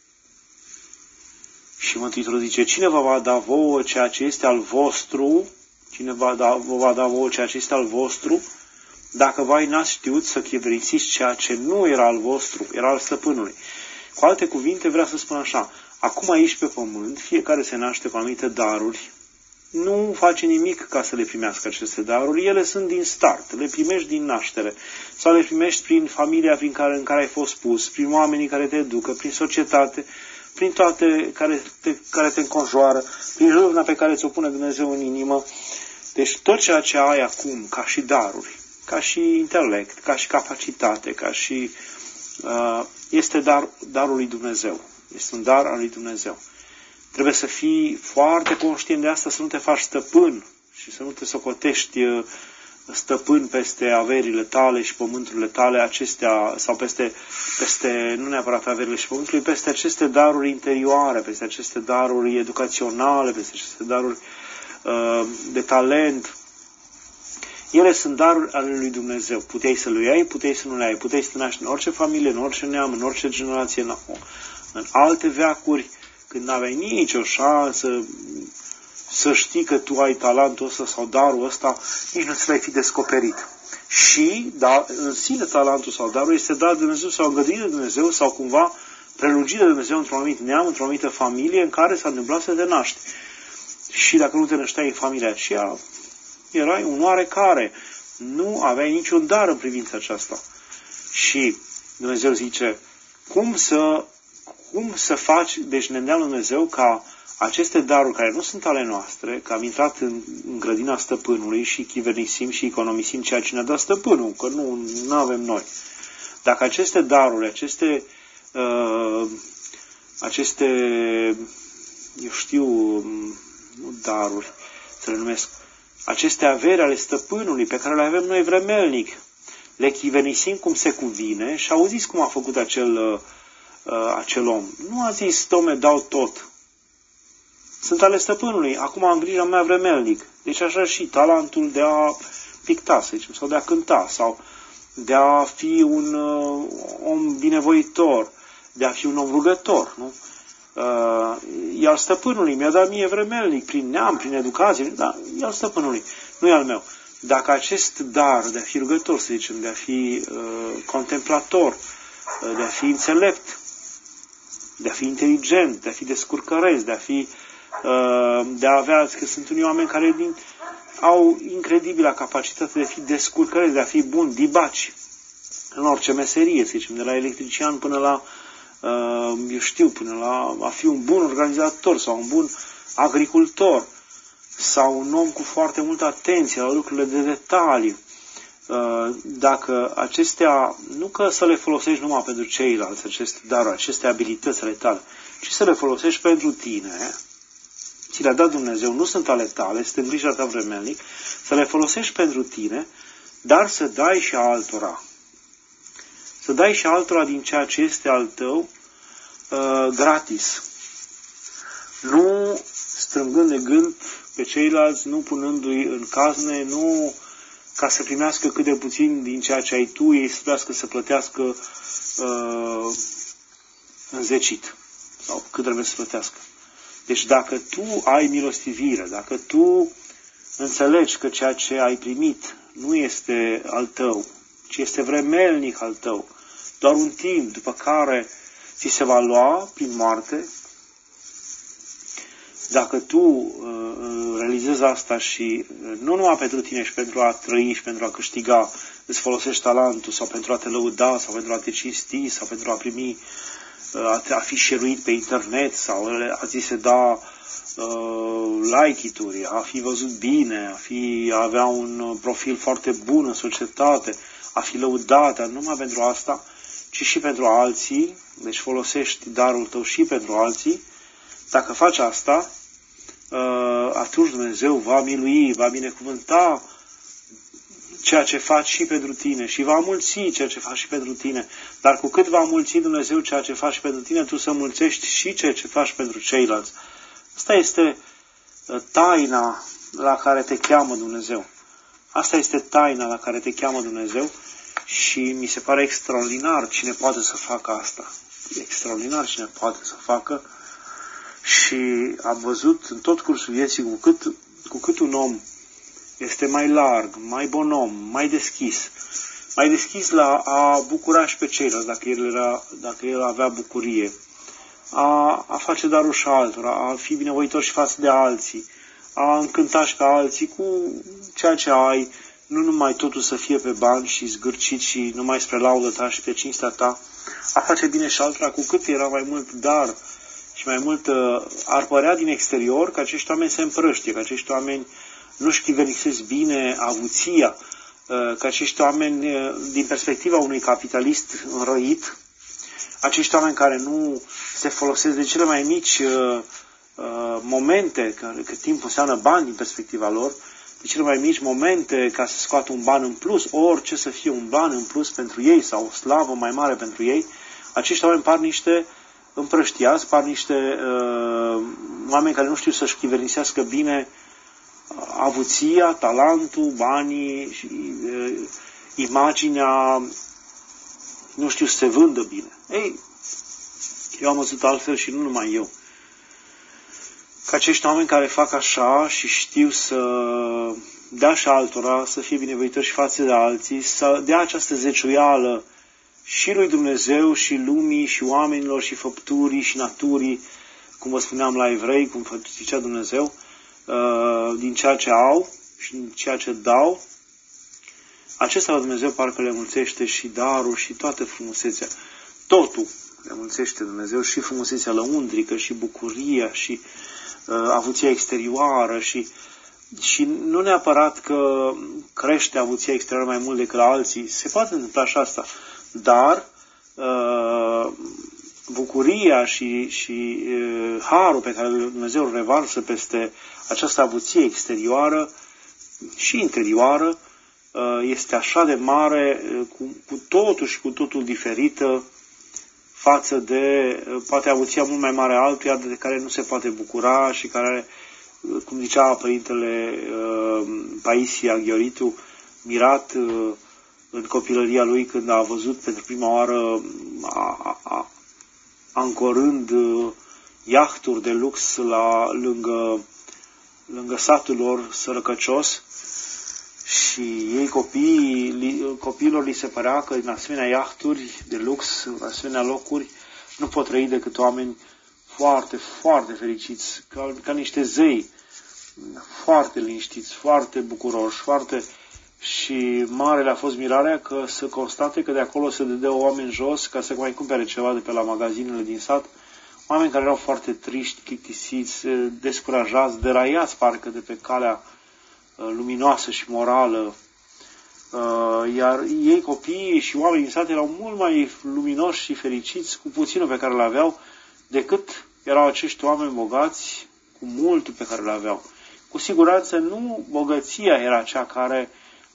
Și Mântuitorul zice, cine vă va da vouă ceea ce este al vostru, cine va da, vă va da vouă ceea ce este al vostru, dacă voi n-ați știut să chivernisiți ceea ce nu era al vostru, era al stăpânului. Cu alte cuvinte, vrea să spun așa, acum aici pe pământ, fiecare se naște cu anumite daruri, nu face nimic ca să le primească aceste daruri, ele sunt din start, le primești din naștere, sau le primești prin familia prin care, în care ai fost pus, prin oamenii care te educă, prin societate, prin toate care te, care te înconjoară, prin râvna pe care ți-o pune Dumnezeu în inimă. Deci tot ceea ce ai acum, ca și daruri, ca și intelect, ca și capacitate, ca și... Uh, este dar, darul lui Dumnezeu. Este un dar al lui Dumnezeu. Trebuie să fii foarte conștient de asta, să nu te faci stăpân și să nu te socotești stăpân peste averile tale și pământurile tale, acestea, sau peste, peste, nu neapărat averile și pământului, peste aceste daruri interioare, peste aceste daruri educaționale, peste aceste daruri uh, de talent. Ele sunt daruri ale lui Dumnezeu. Puteai să le iei, puteai să nu le ai. Puteai să te naști în orice familie, în orice neam, în orice generație, în, în alte veacuri, când n-aveai nicio șansă să știi că tu ai talentul ăsta sau darul ăsta, nici nu ți l-ai fi descoperit. Și, da, în sine talentul sau darul este dat de Dumnezeu sau îngăduit de Dumnezeu sau cumva prelungit de Dumnezeu într-un anumit neam, într-o anumită familie în care s-a întâmplat să te naști. Și dacă nu te nășteai în familia aceea, erai un oarecare. Nu aveai niciun dar în privința aceasta. Și Dumnezeu zice, cum să, cum să faci, deci ne îndeamnă Dumnezeu ca aceste daruri care nu sunt ale noastre, că am intrat în, în grădina stăpânului și chivernisim și economisim ceea ce ne-a dat stăpânul, că nu, nu avem noi. Dacă aceste daruri, aceste, uh, aceste, eu știu, nu daruri, să le numesc, aceste averi ale stăpânului pe care le avem noi vremelnic, le chivernisim cum se cuvine și auziți cum a făcut acel, uh, acel om. Nu a zis, Dom'le, dau tot. Sunt ale stăpânului, acum am grija mea vremelnic. Deci așa și talentul de a picta, să zicem, sau de a cânta, sau de a fi un uh, om binevoitor, de a fi un om rugător, nu? Uh, e al stăpânului, mi-a dat mie vremelnic, prin neam, prin educație, dar e al stăpânului, nu e al meu. Dacă acest dar de a fi rugător, să zicem, de a fi uh, contemplator, uh, de a fi înțelept, de a fi inteligent, de a fi descurcăreț, de a fi uh, de a avea, că sunt unii oameni care din, au incredibilă capacitate de a fi descurcăreț, de a fi bun, dibaci, în orice meserie, să zicem, de la electrician până la eu știu, până la a fi un bun organizator sau un bun agricultor sau un om cu foarte multă atenție la lucrurile de detaliu. Dacă acestea, nu că să le folosești numai pentru ceilalți, aceste daruri, aceste abilități ale tale, ci să le folosești pentru tine, ți le-a dat Dumnezeu, nu sunt ale tale, sunt în grija ta vremelnic, să le folosești pentru tine, dar să dai și altora. Să dai și altora din ceea ce este al tău uh, gratis. Nu strângând de gând pe ceilalți, nu punându-i în cazne, nu ca să primească cât de puțin din ceea ce ai tu, ei să trebuiască să plătească uh, înzecit. Sau cât trebuie să plătească. Deci dacă tu ai milostivire, dacă tu înțelegi că ceea ce ai primit nu este al tău, ci este vremelnic al tău, doar un timp după care ți se va lua prin moarte, dacă tu uh, realizezi asta și uh, nu numai pentru tine și pentru a trăi și pentru a câștiga, îți folosești talentul sau pentru a te lăuda sau pentru a te cinsti sau pentru a primi, uh, a, te, a fi șeruit pe internet sau a ți se da uh, like-ituri, a fi văzut bine, a, fi, a avea un profil foarte bun în societate, a fi lăudat, numai pentru asta, ci și pentru alții, deci folosești darul tău și pentru alții, dacă faci asta, atunci Dumnezeu va milui, va binecuvânta ceea ce faci și pentru tine și va mulți ceea ce faci și pentru tine. Dar cu cât va mulți Dumnezeu ceea ce faci pentru tine, tu să mulțești și ceea ce faci pentru ceilalți. Asta este taina la care te cheamă Dumnezeu. Asta este taina la care te cheamă Dumnezeu și mi se pare extraordinar cine poate să facă asta. Extraordinar cine poate să facă. Și am văzut în tot cursul vieții cu cât, cu cât un om este mai larg, mai bonom, mai deschis, mai deschis la a bucura și pe ceilalți, dacă el, era, dacă el avea bucurie, a, a face darul și altora, a fi binevoitor și față de alții, a încânta și pe alții cu ceea ce ai, nu numai totul să fie pe bani și zgârcit și numai spre laudă ta și pe cinstea ta, a face bine și altora, cu cât era mai mult dar și mai mult ar părea din exterior că acești oameni se împrăștie, că acești oameni nu-și chivernisesc bine avuția, că acești oameni, din perspectiva unui capitalist înrăit, acești oameni care nu se folosesc de cele mai mici uh, uh, momente, că, că timpul înseamnă bani din perspectiva lor, de cele mai mici momente ca să scoată un ban în plus, orice să fie un ban în plus pentru ei sau o slavă mai mare pentru ei, acești oameni par niște împrăștiați, par niște uh, oameni care nu știu să-și chivernisească bine avuția, talentul, banii și uh, imaginea, nu știu să se vândă bine. Ei, eu am văzut altfel și nu numai eu. Că acești oameni care fac așa și știu să dea și altora, să fie binevoitori și față de alții, să dea această zeciuială și lui Dumnezeu, și lumii, și oamenilor, și făpturii, și naturii, cum vă spuneam la evrei, cum zicea Dumnezeu, din ceea ce au și din ceea ce dau, acesta la Dumnezeu parcă le mulțește și darul și toată frumusețea. Totul le mulțește Dumnezeu, și frumusețea lăuntrică, și bucuria, și uh, avuția exterioară, și, și nu neapărat că crește avuția exterioară mai mult decât la alții. Se poate întâmpla și asta. Dar uh, bucuria și, și uh, harul pe care Dumnezeu îl revarsă peste această avuție exterioară și interioară este așa de mare, cu, cu totul și cu totul diferită față de, poate, avuția mult mai mare altuia, de care nu se poate bucura și care, cum zicea Părintele Paisia Ghioritu, mirat în copilăria lui când a văzut pentru prima oară a, a, ancorând iahturi de lux la, lângă, lângă satul lor sărăcăcios, și ei, copiii, copiilor, li se părea că în asemenea iahturi de lux, în asemenea locuri, nu pot trăi decât oameni foarte, foarte fericiți, ca, ca niște zei, foarte liniștiți, foarte bucuroși, foarte... Și mare le-a fost mirarea că să constate că de acolo se dădeau oameni jos ca să mai cumpere ceva de pe la magazinele din sat, oameni care erau foarte triști, chictisiți, descurajați, deraiați parcă de pe calea luminoasă și morală, iar ei, copiii și oamenii din sat, erau mult mai luminoși și fericiți cu puținul pe care îl aveau decât erau acești oameni bogați cu multul pe care îl aveau. Cu siguranță nu bogăția era cea care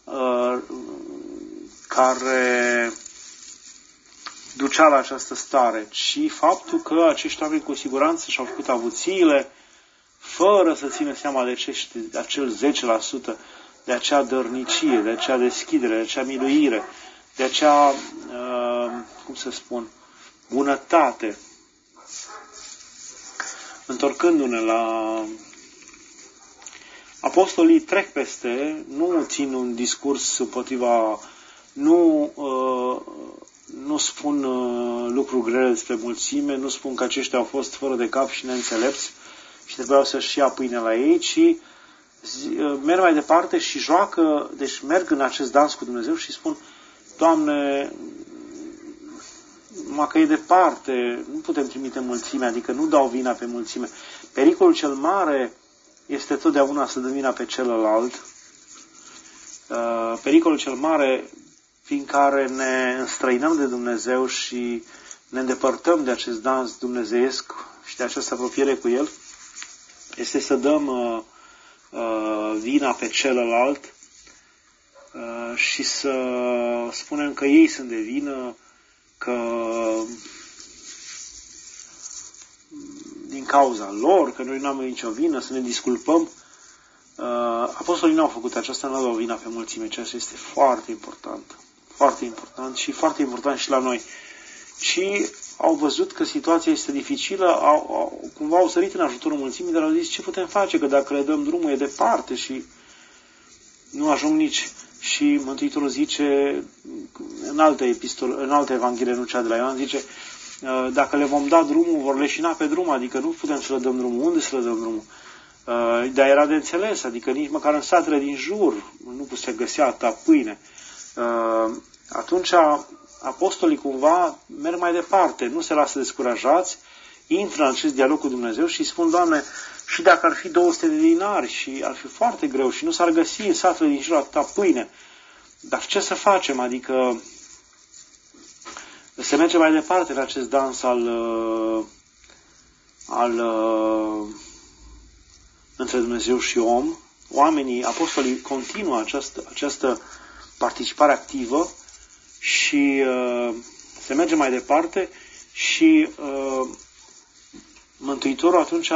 care ducea la această stare, ci faptul că acești oameni cu siguranță și-au făcut avuțiile fără să țină seama de, acești, de acel zece la sută, de acea dărnicie, de acea deschidere, de acea miluire, de acea, uh, cum să spun, bunătate. Întorcându-ne la apostolii, trec peste, nu țin un discurs împotriva, nu, uh, nu spun uh, lucruri grele despre mulțime, nu spun că aceștia au fost fără de cap și neînțelepți și trebuiau să-și ia pâine la ei, ci merg mai departe și joacă, deci merg în acest dans cu Dumnezeu și spun: Doamne, numai că e departe, nu putem trimite mulțime, adică nu dau vina pe mulțime. Pericolul cel mare este totdeauna să dăm vina pe celălalt. Pericolul cel mare prin care ne înstrăinăm de Dumnezeu și ne îndepărtăm de acest dans dumnezeiesc și de această apropiere cu El, este să dăm uh, uh, vina pe celălalt uh, și să spunem că ei sunt de vină, că din cauza lor, că noi nu am nicio vină, să ne disculpăm. Uh, apostolii nu au făcut aceasta, nu au vina pe mulțime, ceea ce este foarte important. Foarte important și foarte important și la noi. Și au văzut că situația este dificilă, au, au, cumva au sărit în ajutorul mulțimii, dar au zis ce putem face, că dacă le dăm drumul e departe și nu ajung nici. Și Mântuitorul zice, în altă epistolă, în altă evanghelie, nu cea de la Ioan, zice, dacă le vom da drumul, vor leșina pe drum, adică nu putem să le dăm drumul. Unde să le dăm drumul? Dar era de înțeles, adică nici măcar în satele din jur nu se găsea atâta pâine. Atunci apostolii cumva merg mai departe, nu se lasă descurajați, intră în acest dialog cu Dumnezeu și spun, Doamne, și dacă ar fi două sute de dinari și ar fi foarte greu și nu s-ar găsi în satele din jur atâta pâine, dar ce să facem? Adică se merge mai departe în acest dans al, al între Dumnezeu și om. Oamenii, apostolii continuă această, această participare activă și uh, se merge mai departe și uh, Mântuitorul atunci,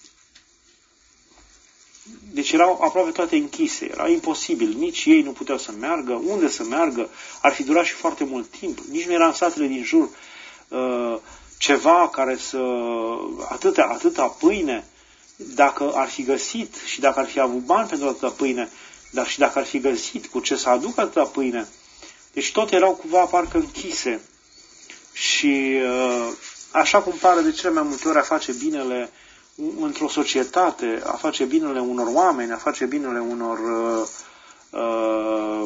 deci erau aproape toate închise, era imposibil, nici ei nu puteau să meargă, unde să meargă, ar fi durat și foarte mult timp, nici nu era în satele din jur uh, ceva care să, atâta, atâta pâine, dacă ar fi găsit și dacă ar fi avut bani pentru atâta pâine, dar și dacă ar fi găsit cu ce să aducă atâta pâine, deci toate erau cumva parcă închise. Și uh, așa cum pare de cele mai multe ori a face binele într-o societate, a face binele unor oameni, a face binele unor uh, uh,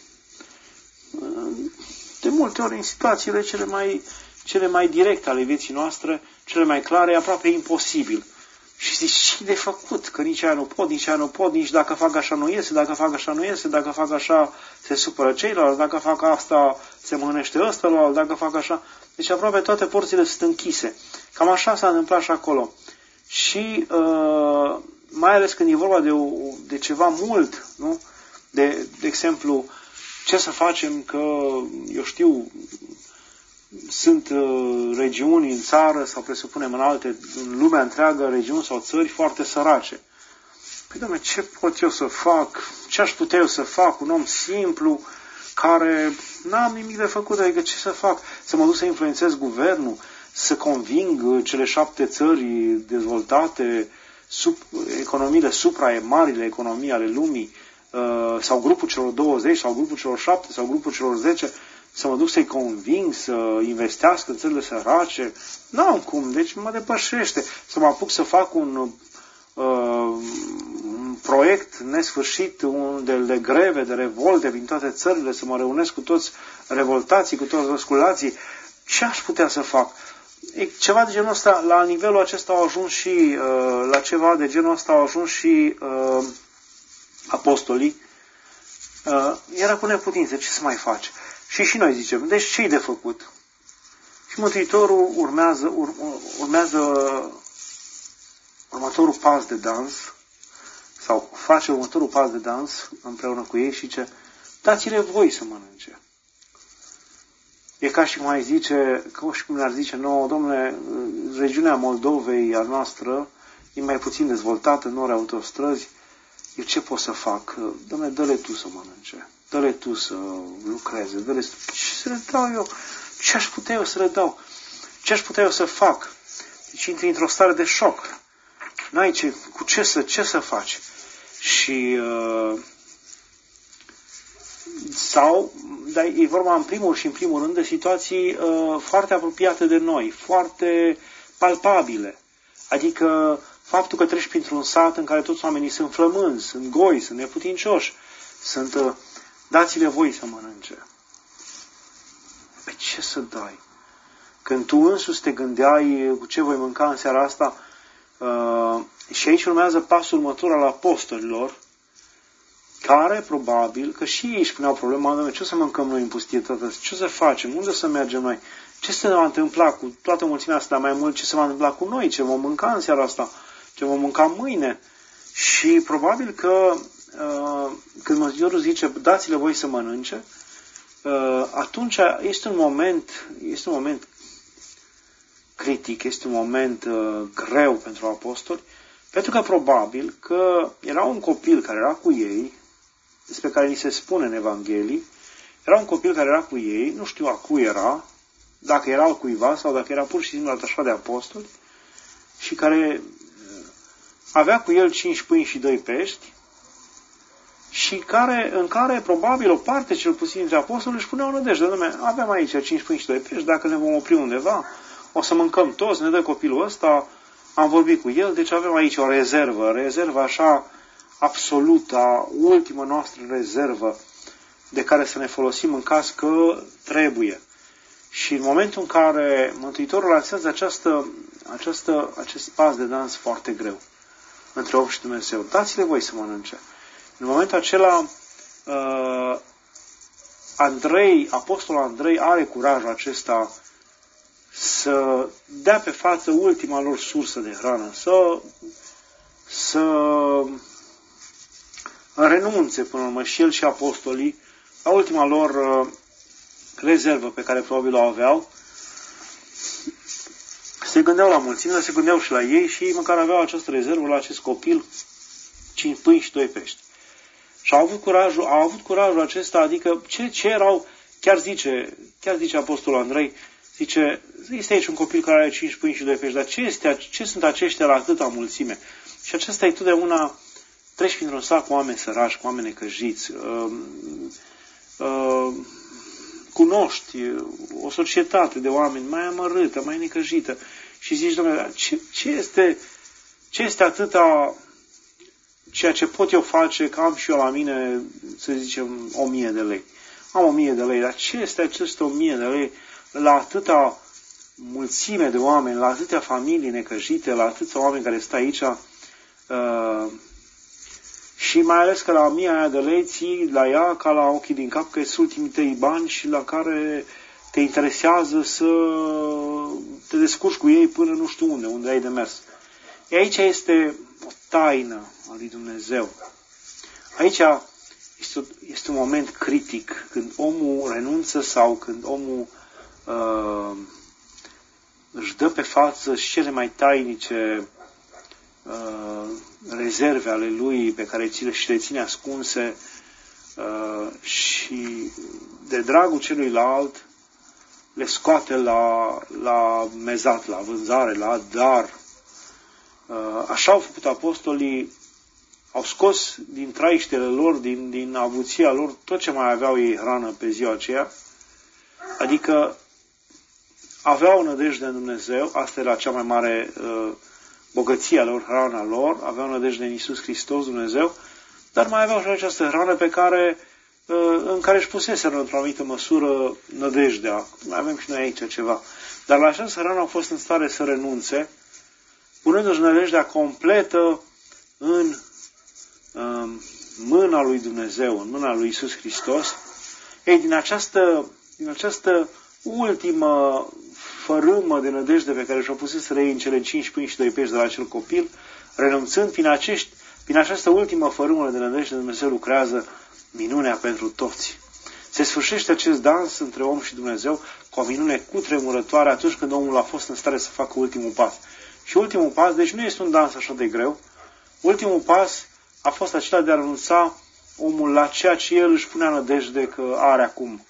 de multe ori în situațiile cele mai, cele mai directe ale vieții noastre, cele mai clare, e aproape imposibil. Și zici, ce de făcut? Că nici aia nu pot, nici aia nu pot, nici dacă fac așa nu iese, dacă fac așa nu iese, dacă fac așa se supără ceilalți, dacă fac asta se mânește ăsta, dacă fac așa. Deci aproape toate porțile sunt închise. Cam așa s-a întâmplat și acolo. Și uh, mai ales când e vorba de, o, de ceva mult, nu? De, de exemplu, ce să facem că, eu știu, sunt uh, regiuni în țară sau presupunem în alte, în lumea întreagă, regiuni sau țări foarte sărace. Păi, Doamne, ce pot eu să fac? Ce aș putea eu să fac? Un om simplu care n-am nimic de făcut, adică ce să fac? Să mă duc să influențez guvernul? Să conving cele șapte țări dezvoltate, sub, economiile supra, marile economii ale lumii, uh, sau grupul celor douăzeci, sau grupul celor șapte, sau grupul celor zece, să mă duc să-i conving, să investească în țările sărace? N-am cum, deci mă depășește. Să mă apuc să fac un, uh, un proiect nesfârșit de, de greve, de revolte din toate țările, să mă reunesc cu toți revoltații, cu toți răsculații. Ce aș putea să fac? E, ceva de genul ăsta, la nivelul acesta au ajuns și, uh, la ceva de genul ăsta au ajuns și uh, apostolii. Uh, era cu neputință, ce să mai faci? Și și noi zicem, deci ce-i de făcut? Și Mântuitorul urmează, ur, urmează următorul pas de dans, sau face următorul pas de dans împreună cu ei și zice, dați-le voi să mănânce. E ca și cum ai zice, ca și cum ne-ar zice, nouă, domnule, regiunea Moldovei a noastră e mai puțin dezvoltată, nu are autostrăzi, eu ce pot să fac? Domnule, dă-le tu să mănânce, dă-le tu să lucreze, dă-le... Ce să le dau eu? Ce aș putea eu să le dau? Ce aș putea eu să fac? Deci intri într-o stare de șoc. N-ai ce, cu ce să, ce să faci? Și... Uh, sau, dar e vorba în primul și în primul rând de situații uh, foarte apropiate de noi, foarte palpabile. Adică faptul că treci printr-un sat în care toți oamenii sunt flămânzi, sunt goi, sunt neputincioși, sunt, uh, dați-le voi să mănânce. Pe ce să dai? Când tu însuți te gândeai cu ce voi mânca în seara asta, uh, și aici urmează pasul următor al apostolilor, care, probabil, că și ei își puneau problema, Doamne, ce o să mâncăm noi în pustietate? Ce o să facem? Unde o să mergem noi? Ce se va întâmpla cu toată mulțimea asta, mai mult ce se va întâmpla cu noi? Ce vom mânca în seara asta? Ce vom mânca mâine? Și probabil că uh, când Mântuitorul zice, dați-le voi să mănânce, uh, atunci este un moment, este un moment critic, este un moment uh, greu pentru apostoli, pentru că probabil că era un copil care era cu ei, despre care ni se spune în Evanghelii, era un copil care era cu ei, nu știu a cui era, dacă era al cuiva sau dacă era pur și simplu atașat de apostoli, și care avea cu el cinci pâini și doi pești, și care, în care probabil o parte cel puțin dintre apostoli își puneau nădejde. Dom'le, aveam aici cinci pâini și doi pești, dacă ne vom opri undeva, o să mâncăm toți, ne dă copilul ăsta, am vorbit cu el, deci avem aici o rezervă, rezervă așa absolută, ultima noastră rezervă de care să ne folosim în caz că trebuie. Și în momentul în care Mântuitorul lansează această, această, acest pas de dans foarte greu între om și Dumnezeu, dați-le voi să mănânce. În momentul acela, uh, Andrei, apostolul Andrei are curajul acesta să dea pe față ultima lor sursă de hrană, să, să renunțe până la urmă și el și apostolii la ultima lor uh, rezervă pe care probabil o aveau. Se gândeau la mulțime, se gândeau și la ei și ei măcar aveau această rezervă la acest copil, cinci pâini și doi pești. Și au avut curajul, au avut curajul acesta, adică ce, ce erau, chiar zice, chiar zice apostolul Andrei, zice, este aici un copil care are cinci pâini și doi pești, dar ce, este, ce sunt aceștia la atâta mulțime? Și acesta e totdeauna, treci printr-un sac cu oameni sărași, cu oameni necăjiți, uh, uh, cunoști o societate de oameni mai amărâtă, mai necăjită și zici, Doamne, ce, ce, este, ce este atâta ceea ce pot eu face, că am și eu la mine, să zicem, o mie de lei. Am o mie de lei, dar ce este aceste o mie de lei la atâta mulțime de oameni, la atâtea familii necăjite, la atâția oameni care stă aici, uh, și mai ales că la mia aia de lei ții la ea ca la ochii din cap, că sunt ultimii tăi bani și la care te interesează să te descurci cu ei până nu știu unde, unde ai de mers. E aici este o taină a lui Dumnezeu. Aici este, este un moment critic, când omul renunță sau când omul uh, își dă pe față cele mai tainice uh, rezerve ale lui pe care ți le, și le ține ascunse uh, și de dragul celuilalt le scoate la, la mezat, la vânzare, la dar. Uh, așa au făcut apostolii, au scos din traiștele lor, din, din avuția lor, tot ce mai aveau ei hrană pe ziua aceea, adică aveau nădejde în Dumnezeu, asta era cea mai mare uh, bogăția lor, hrana lor, aveau nădejde în Iisus Hristos, Dumnezeu, dar mai aveau și această hrană pe care, uh, în care își puseseră într-o anumită măsură nădejdea. Mai avem și noi aici ceva. Dar la această hrană au fost în stare să renunțe, punându-și nădejdea completă în uh, mâna lui Dumnezeu, în mâna lui Iisus Hristos. Ei, din această, din această ultimă fărâmă de nădejde pe care și-o puseseră ei în cele cinci pâini și doi pești de la acel copil, renunțând, prin, acești, prin această ultimă fărâmă de nădejde, Dumnezeu lucrează minunea pentru toți. Se sfârșește acest dans între om și Dumnezeu cu o minune cutremurătoare atunci când omul a fost în stare să facă ultimul pas. Și ultimul pas, deci nu este un dans așa de greu, ultimul pas a fost acela de a renunța omul la ceea ce el își punea nădejde că are acum,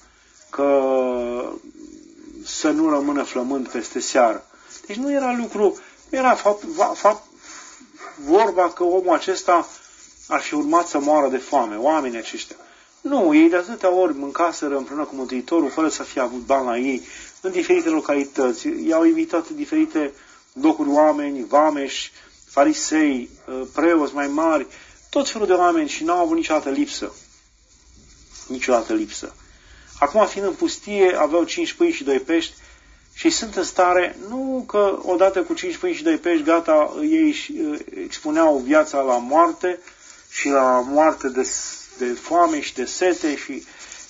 că să nu rămână flămând peste seară. Deci nu era lucru, nu era fapt, fapt, vorba că omul acesta ar fi urmat să moară de foame, oamenii aceștia. Nu, ei de atâtea ori mâncaseră împreună cu Mântuitorul, fără să fie avut bani la ei, în diferite localități. I-au invitat în diferite locuri oameni, vameși, farisei, preoți mai mari, tot felul de oameni și n-au avut niciodată lipsă. Niciodată lipsă. Acum, fiind în pustie, aveau cinci pâini și doi pești și sunt în stare, nu că odată cu cinci pâini și doi pești, gata, ei expuneau viața la moarte și la moarte de de foame și de sete și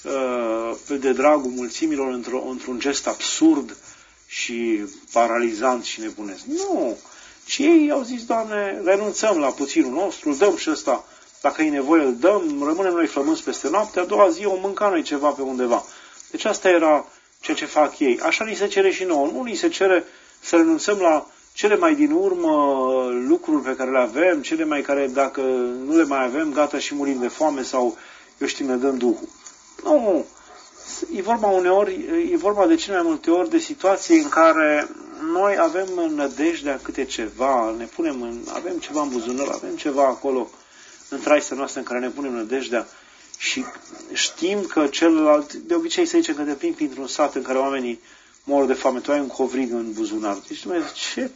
uh, de dragul mulțimilor într-o, într-un gest absurd și paralizant și nebunesc. Nu! Și ei au zis, Doamne, renunțăm la puținul nostru, îl dăm și ăsta, dacă e nevoie îl dăm, rămânem noi flămânți peste noapte, a doua zi o mânca noi ceva pe undeva. Deci asta era ceea ce fac ei. Așa ni se cere și nouă. Nu ni se cere să renunțăm la cele mai din urmă lucruri pe care le avem, cele mai care dacă nu le mai avem, gata și murim de foame sau, eu știu, ne dăm Duhul. Nu! E vorba uneori, e vorba de cele mai multe ori de situații în care noi avem nădejdea câte ceva, ne punem în, avem ceva în buzunar, avem ceva acolo în traistea noastră în care ne punem nădejdea și știm că celălalt, de obicei se zice că te plimbi printr-un sat în care oamenii mor de foame, tu ai un covrig în buzunar. Deci, ce,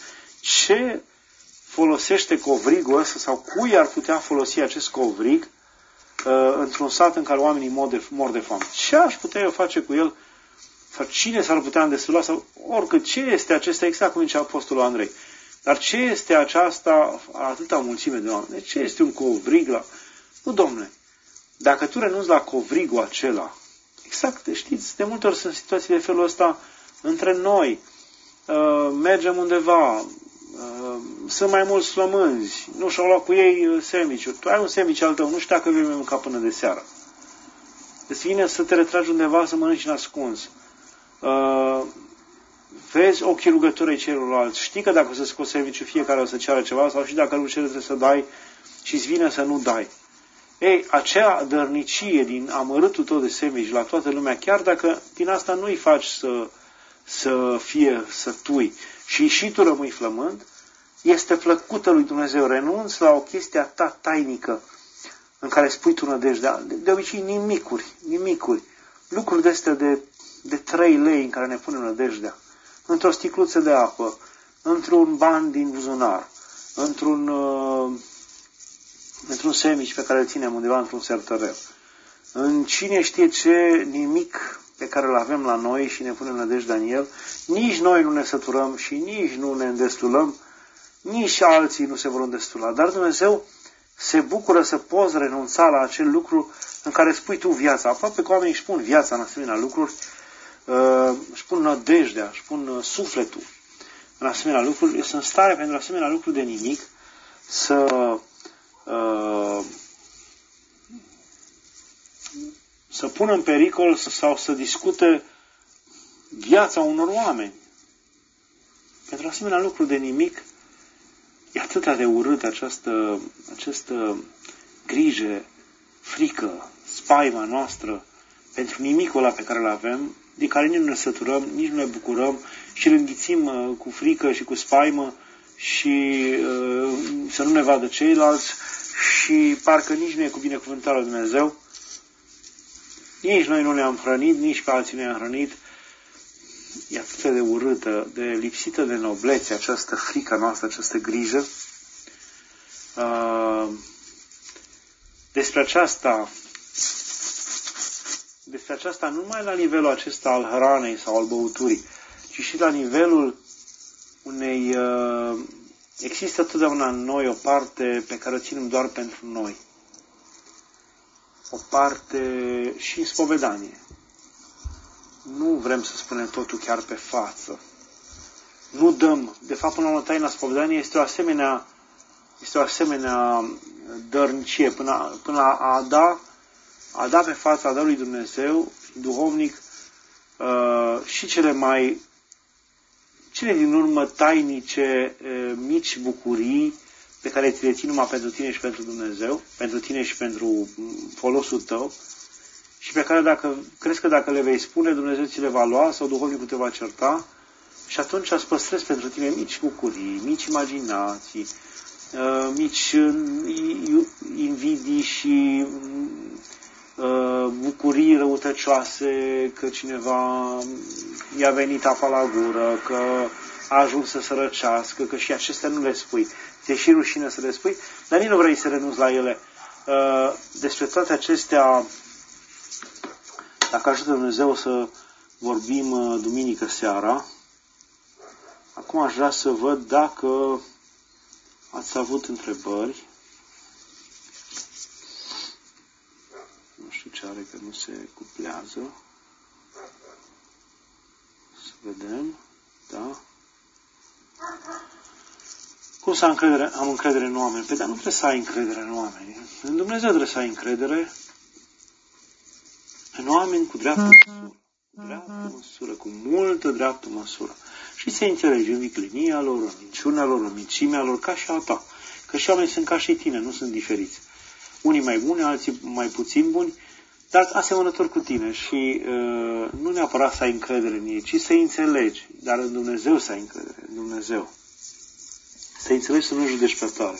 ce folosește covrigul ăsta sau cui ar putea folosi acest covrig uh, într-un sat în care oamenii mor de, mor de foame? Ce aș putea eu face cu el? Sau cine s-ar putea îndestula? Sau oricât, ce este acesta, exact cum zicea Apostolul Andrei. Dar ce este aceasta, atâta mulțime de oameni? Ce este un covrig la... Nu, domnule, dacă tu renunți la covrigul acela, exact, știți, de multe ori sunt situații de felul ăsta între noi. Uh, mergem undeva, uh, sunt mai mulți flămânzi, nu și-au luat cu ei sandwich-uri. Tu ai un sandwich al tău, nu știu dacă vei mânca până de seară. Îți vine să te retragi undeva să mănânci în ascuns. Uh, vezi ochii rugătorii celorlalți. Știi că dacă o să scoți sandwich-ul, fiecare o să ceară ceva, sau și dacă nu cere, trebuie să dai și îți vine să nu dai. Ei, acea dărnicie din amărâtul tău de sandwich la toată lumea, chiar dacă din asta nu-i faci să, să fie sătui și și tu rămâi flământ, este plăcută lui Dumnezeu. Renunți la o chestie a ta tainică în care spui tu nădejdea. De, de obicei nimicuri, nimicuri. Lucruri de astea de, de trei lei în care ne punem nădejdea. Într-o sticluță de apă, într-un ban din buzunar, într-un... Uh, într-un sandwich pe care îl ținem undeva într-un sertărel. În cine știe ce nimic pe care îl avem la noi și ne punem nădejdea în el, nici noi nu ne săturăm și nici nu ne îndestulăm, nici alții nu se vor îndestula. Dar Dumnezeu se bucură să poți renunța la acel lucru în care spui tu viața. Aproape că oamenii își pun viața în asemenea lucruri, își pun nădejdea, își pun sufletul în asemenea lucruri. Eu sunt stare pentru asemenea lucruri de nimic să Uh, să pună în pericol sau să discute viața unor oameni. Pentru asemenea lucruri de nimic e atât de urât această, această grijă, frică, spaima noastră pentru nimicul ăla pe care îl avem, de care nici nu ne săturăm, nici nu ne bucurăm și îl înghițim uh, cu frică și cu spaimă și uh, să nu ne vadă ceilalți și parcă nici nu e cu binecuvântarea lui Dumnezeu. Nici noi nu ne-am hrănit, nici pe alții ne-am hrănit. E atât de urâtă, de lipsită de noblețe această frică noastră, această grijă. Uh, despre aceasta despre aceasta nu numai la nivelul acesta al hranei sau al băuturii, ci și la nivelul unei... Uh, există totdeauna în noi o parte pe care o ținem doar pentru noi. O parte și în spovedanie. Nu vrem să spunem totul chiar pe față. Nu dăm. De fapt, până la urmă, taina spovedanie este o asemenea, este o asemenea dărnicie. Până, până a da, a da pe fața, a da lui Dumnezeu, duhovnic, uh, și cele mai cele din urmă tainice, mici bucurii pe care ți le ții numai pentru tine și pentru Dumnezeu, pentru tine și pentru folosul tău, și pe care dacă crezi că dacă le vei spune, Dumnezeu ți le va lua sau duhovnicul te va certa, și atunci îți păstrezi pentru tine mici bucurii, mici imaginații, mici invidii și bucurii răutăcioase că cineva i-a venit apa la gură, că a ajuns să sărăcească, că și acestea nu le spui. Ți-e și rușine să le spui, dar nici nu vrei să renunți la ele. Despre toate acestea, dacă ajută Dumnezeu să vorbim duminică seara, acum aș vrea să văd dacă ați avut întrebări. știu ce are, că nu se cuplează. Să vedem. Da. Cum să am încredere, am încredere în oameni? Păi, dar nu trebuie să ai încredere în oameni. În Dumnezeu trebuie să ai încredere în oameni cu dreaptă măsură. Cu dreaptă măsură, cu multă dreaptă măsură. Și se înțelege în viclenia lor, în minciunea lor, în micimea lor, ca și a ta. Că și oamenii sunt ca și tine, nu sunt diferiți. Unii mai buni, alții mai puțin buni, dar asemănători cu tine. Și uh, nu neapărat să ai încredere în ei, ci să-i înțelegi. Dar în Dumnezeu să ai încredere, în Dumnezeu. Să înțelegi, să nu judești pe tare.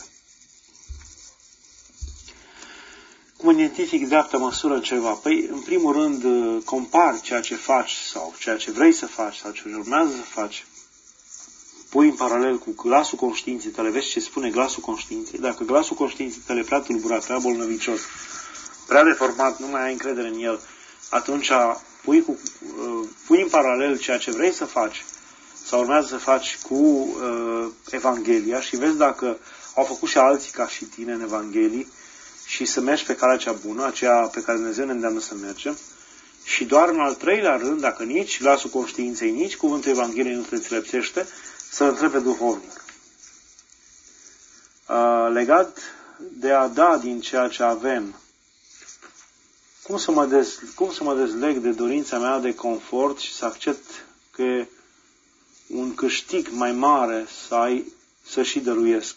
Cum identific dreapta măsură în ceva? Păi, în primul rând, compari ceea ce faci sau ceea ce vrei să faci sau ce urmează să faci. Pui în paralel cu glasul conștiinței tale, vezi ce spune glasul conștiinței. Dacă glasul conștiinței tale prea tulburat, prea bolnăvicios, prea deformat, nu mai ai încredere în el, atunci pui, cu, pui în paralel ceea ce vrei să faci sau urmează să faci cu uh, Evanghelia și vezi dacă au făcut și alții ca și tine în Evanghelii și să mergi pe calea cea bună, aceea pe care Dumnezeu ne îndeamnă să mergem. Și doar în al treilea rând, dacă nici glasul conștiinței, nici cuvântul Evangheliei nu te înțelepțește, să întrebe duhovnic. Uh, legat de a da din ceea ce avem, cum să mă, dez, cum să mă dezleg de dorința mea de confort și să accept că e un câștig mai mare să ai, să și dăruiesc.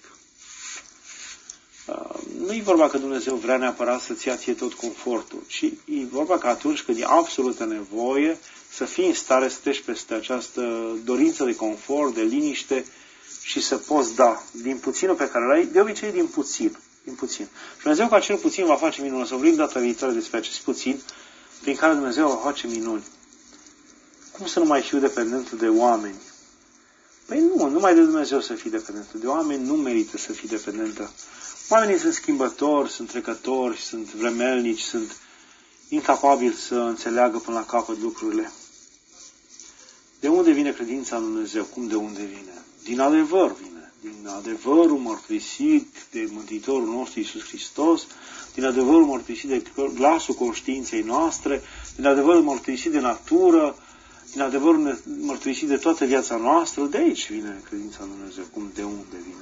Uh, nu e vorba că Dumnezeu vrea neapărat să-ți ia ție tot confortul, ci e vorba că atunci când e absolută nevoie să fii în stare să treci peste această dorință de confort, de liniște și să poți da din puținul pe care l-ai, de obicei din puțin. Din puțin. Și Dumnezeu cu acel puțin va face minuni. O să vorbim data viitoare despre acest puțin prin care Dumnezeu va face minuni. Cum să nu mai fiu dependent de oameni? Păi nu, numai de Dumnezeu să fii dependent. De oameni nu merită să fii dependentă. Oamenii sunt schimbători, sunt trecători, sunt vremelnici, sunt incapabili să înțeleagă până la capăt lucrurile. De unde vine credința în Dumnezeu? Cum de unde vine? Din adevăr vine. Din adevărul mărturisit de Mântuitorul nostru Iisus Hristos, din adevărul mărturisit de glasul conștiinței noastre, din adevărul mărturisit de natură, din adevărul mărturisit de toată viața noastră. De aici vine credința în Dumnezeu. Cum de unde vine?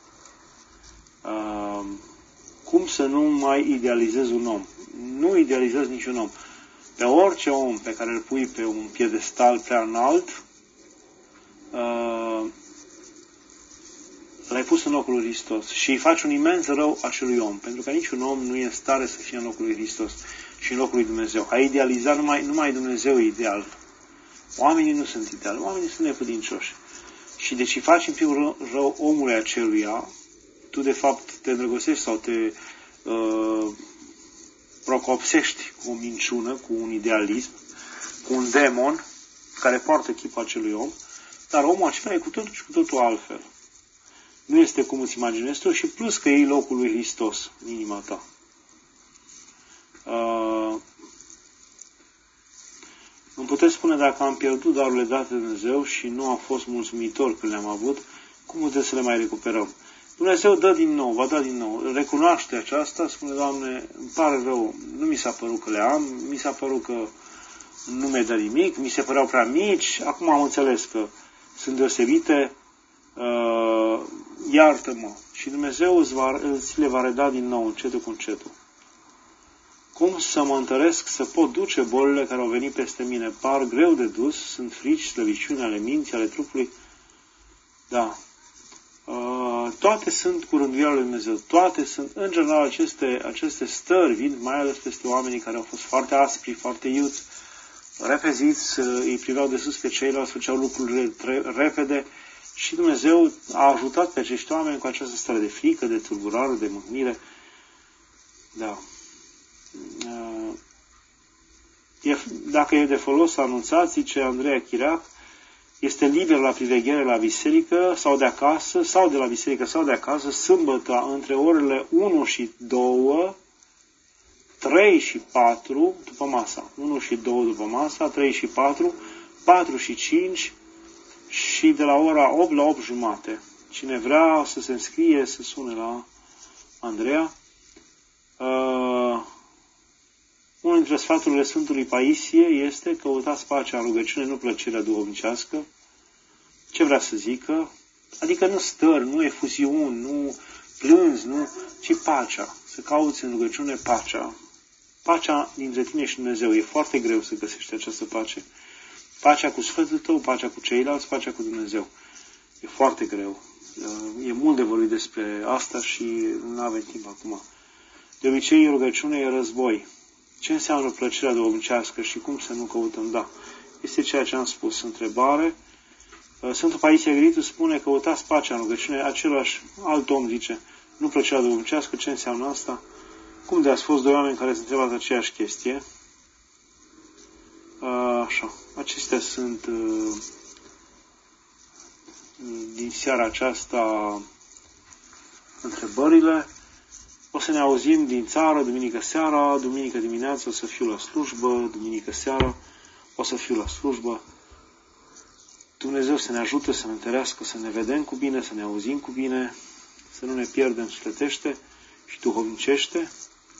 Uh, cum să nu mai idealizez un om? Nu idealizez niciun om. Pe orice om pe care îl pui pe un piedestal prea înalt, uh, l-ai pus în locul lui Hristos și îi faci un imens rău acelui om, pentru că niciun om nu e în stare să fie în locul lui Hristos și în locul lui Dumnezeu. A idealiza numai, numai Dumnezeu e ideal. Oamenii nu sunt ideali, oamenii sunt neputincioși. Și deci îi faci în primul rău omului aceluia, tu de fapt te îndrăgostești sau te uh, procopsești cu o minciună, cu un idealism, cu un demon care poartă chipul acelui om, dar omul acela e cu totul și cu totul altfel. Nu este cum îți imaginezi tu și plus că iei locul lui Hristos în inima ta. Uh, îmi puteți spune dacă am pierdut darurile date de Dumnezeu și nu am fost mulțumitor când le-am avut, cum puteți să le mai recuperăm? Dumnezeu dă din nou, va da din nou. Recunoaște aceasta, spune, Doamne, îmi pare rău, nu mi s-a părut că le am, mi s-a părut că nu mi-e dă nimic, mi se păreau prea mici, acum am înțeles că sunt deosebite, uh, iartă-mă. Și Dumnezeu îți, va, îți le va reda din nou, încetul cu încetul. Cum să mă întăresc să pot duce bolile care au venit peste mine? Par greu de dus, sunt frici, slăbiciuni ale minții, ale trupului. Da. Uh, toate sunt cu rânduiala lui Dumnezeu. Toate sunt, în general, aceste, aceste stări vin mai ales peste oamenii care au fost foarte aspri, foarte iuți, repeziți, îi priveau de sus pe ceilalți, făceau lucrurile repede și Dumnezeu a ajutat pe acești oameni cu această stare de frică, de tulburare, de mâhnire. Da. Uh, e, dacă e de folos să anunțați, zice Andreea Chirac, este liber la priveghere la biserică sau de acasă, sau de la biserică sau de acasă, sâmbătă, între orele unu și doi, trei și patru, după masa. unu și doi după masa, trei și patru, patru și cinci și de la ora opt la opt jumate. Cine vrea să se înscrie, să sune la Andreea. Uh, Unul dintre sfaturile Sfântului Paisie este: căutați pacea în rugăciune, nu plăcerea duhovnicească. Ce vrea să zică? Adică nu stări, nu efuziuni, nu plânzi, nu, ci pacea. Să cauți în rugăciune pacea. Pacea dintre tine și Dumnezeu. E foarte greu să găsești această pace. Pacea cu sufletul tău, pacea cu ceilalți, pacea cu Dumnezeu. E foarte greu. E mult de vorbit despre asta și nu avem timp acum. De obicei, rugăciune e război. Ce înseamnă plăcerea duhovnicească și cum să nu căutăm? Da, este ceea ce am spus. Întrebare. Sfântul Paisie Grigalitu spune: căutați pacea în rugăciune. Același alt om zice: nu plăcerea duhovnicească. Ce înseamnă asta? Cum de ați fost doi oameni care se întrebat aceeași chestie? Așa. Acestea sunt din seara aceasta întrebările. O să ne auzim din țară, duminică seara, duminică dimineață o să fiu la slujbă, duminică seara o să fiu la slujbă. Dumnezeu să ne ajute, să ne întărească, să ne vedem cu bine, să ne auzim cu bine, să nu ne pierdem sufletește și duhovnicește.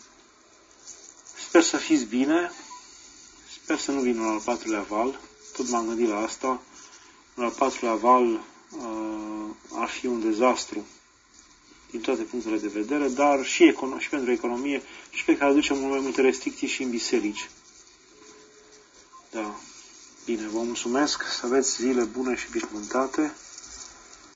Sper să fiți bine, sper să nu vin un al patrulea val, tot m-am gândit la asta. Un al patrulea val uh, ar fi un dezastru din toate punctele de vedere, dar și, econo- și pentru economie și pe care aducem mult mai multe restricții și în biserici. Da. Bine, vă mulțumesc, să aveți zile bune și binecuvântate.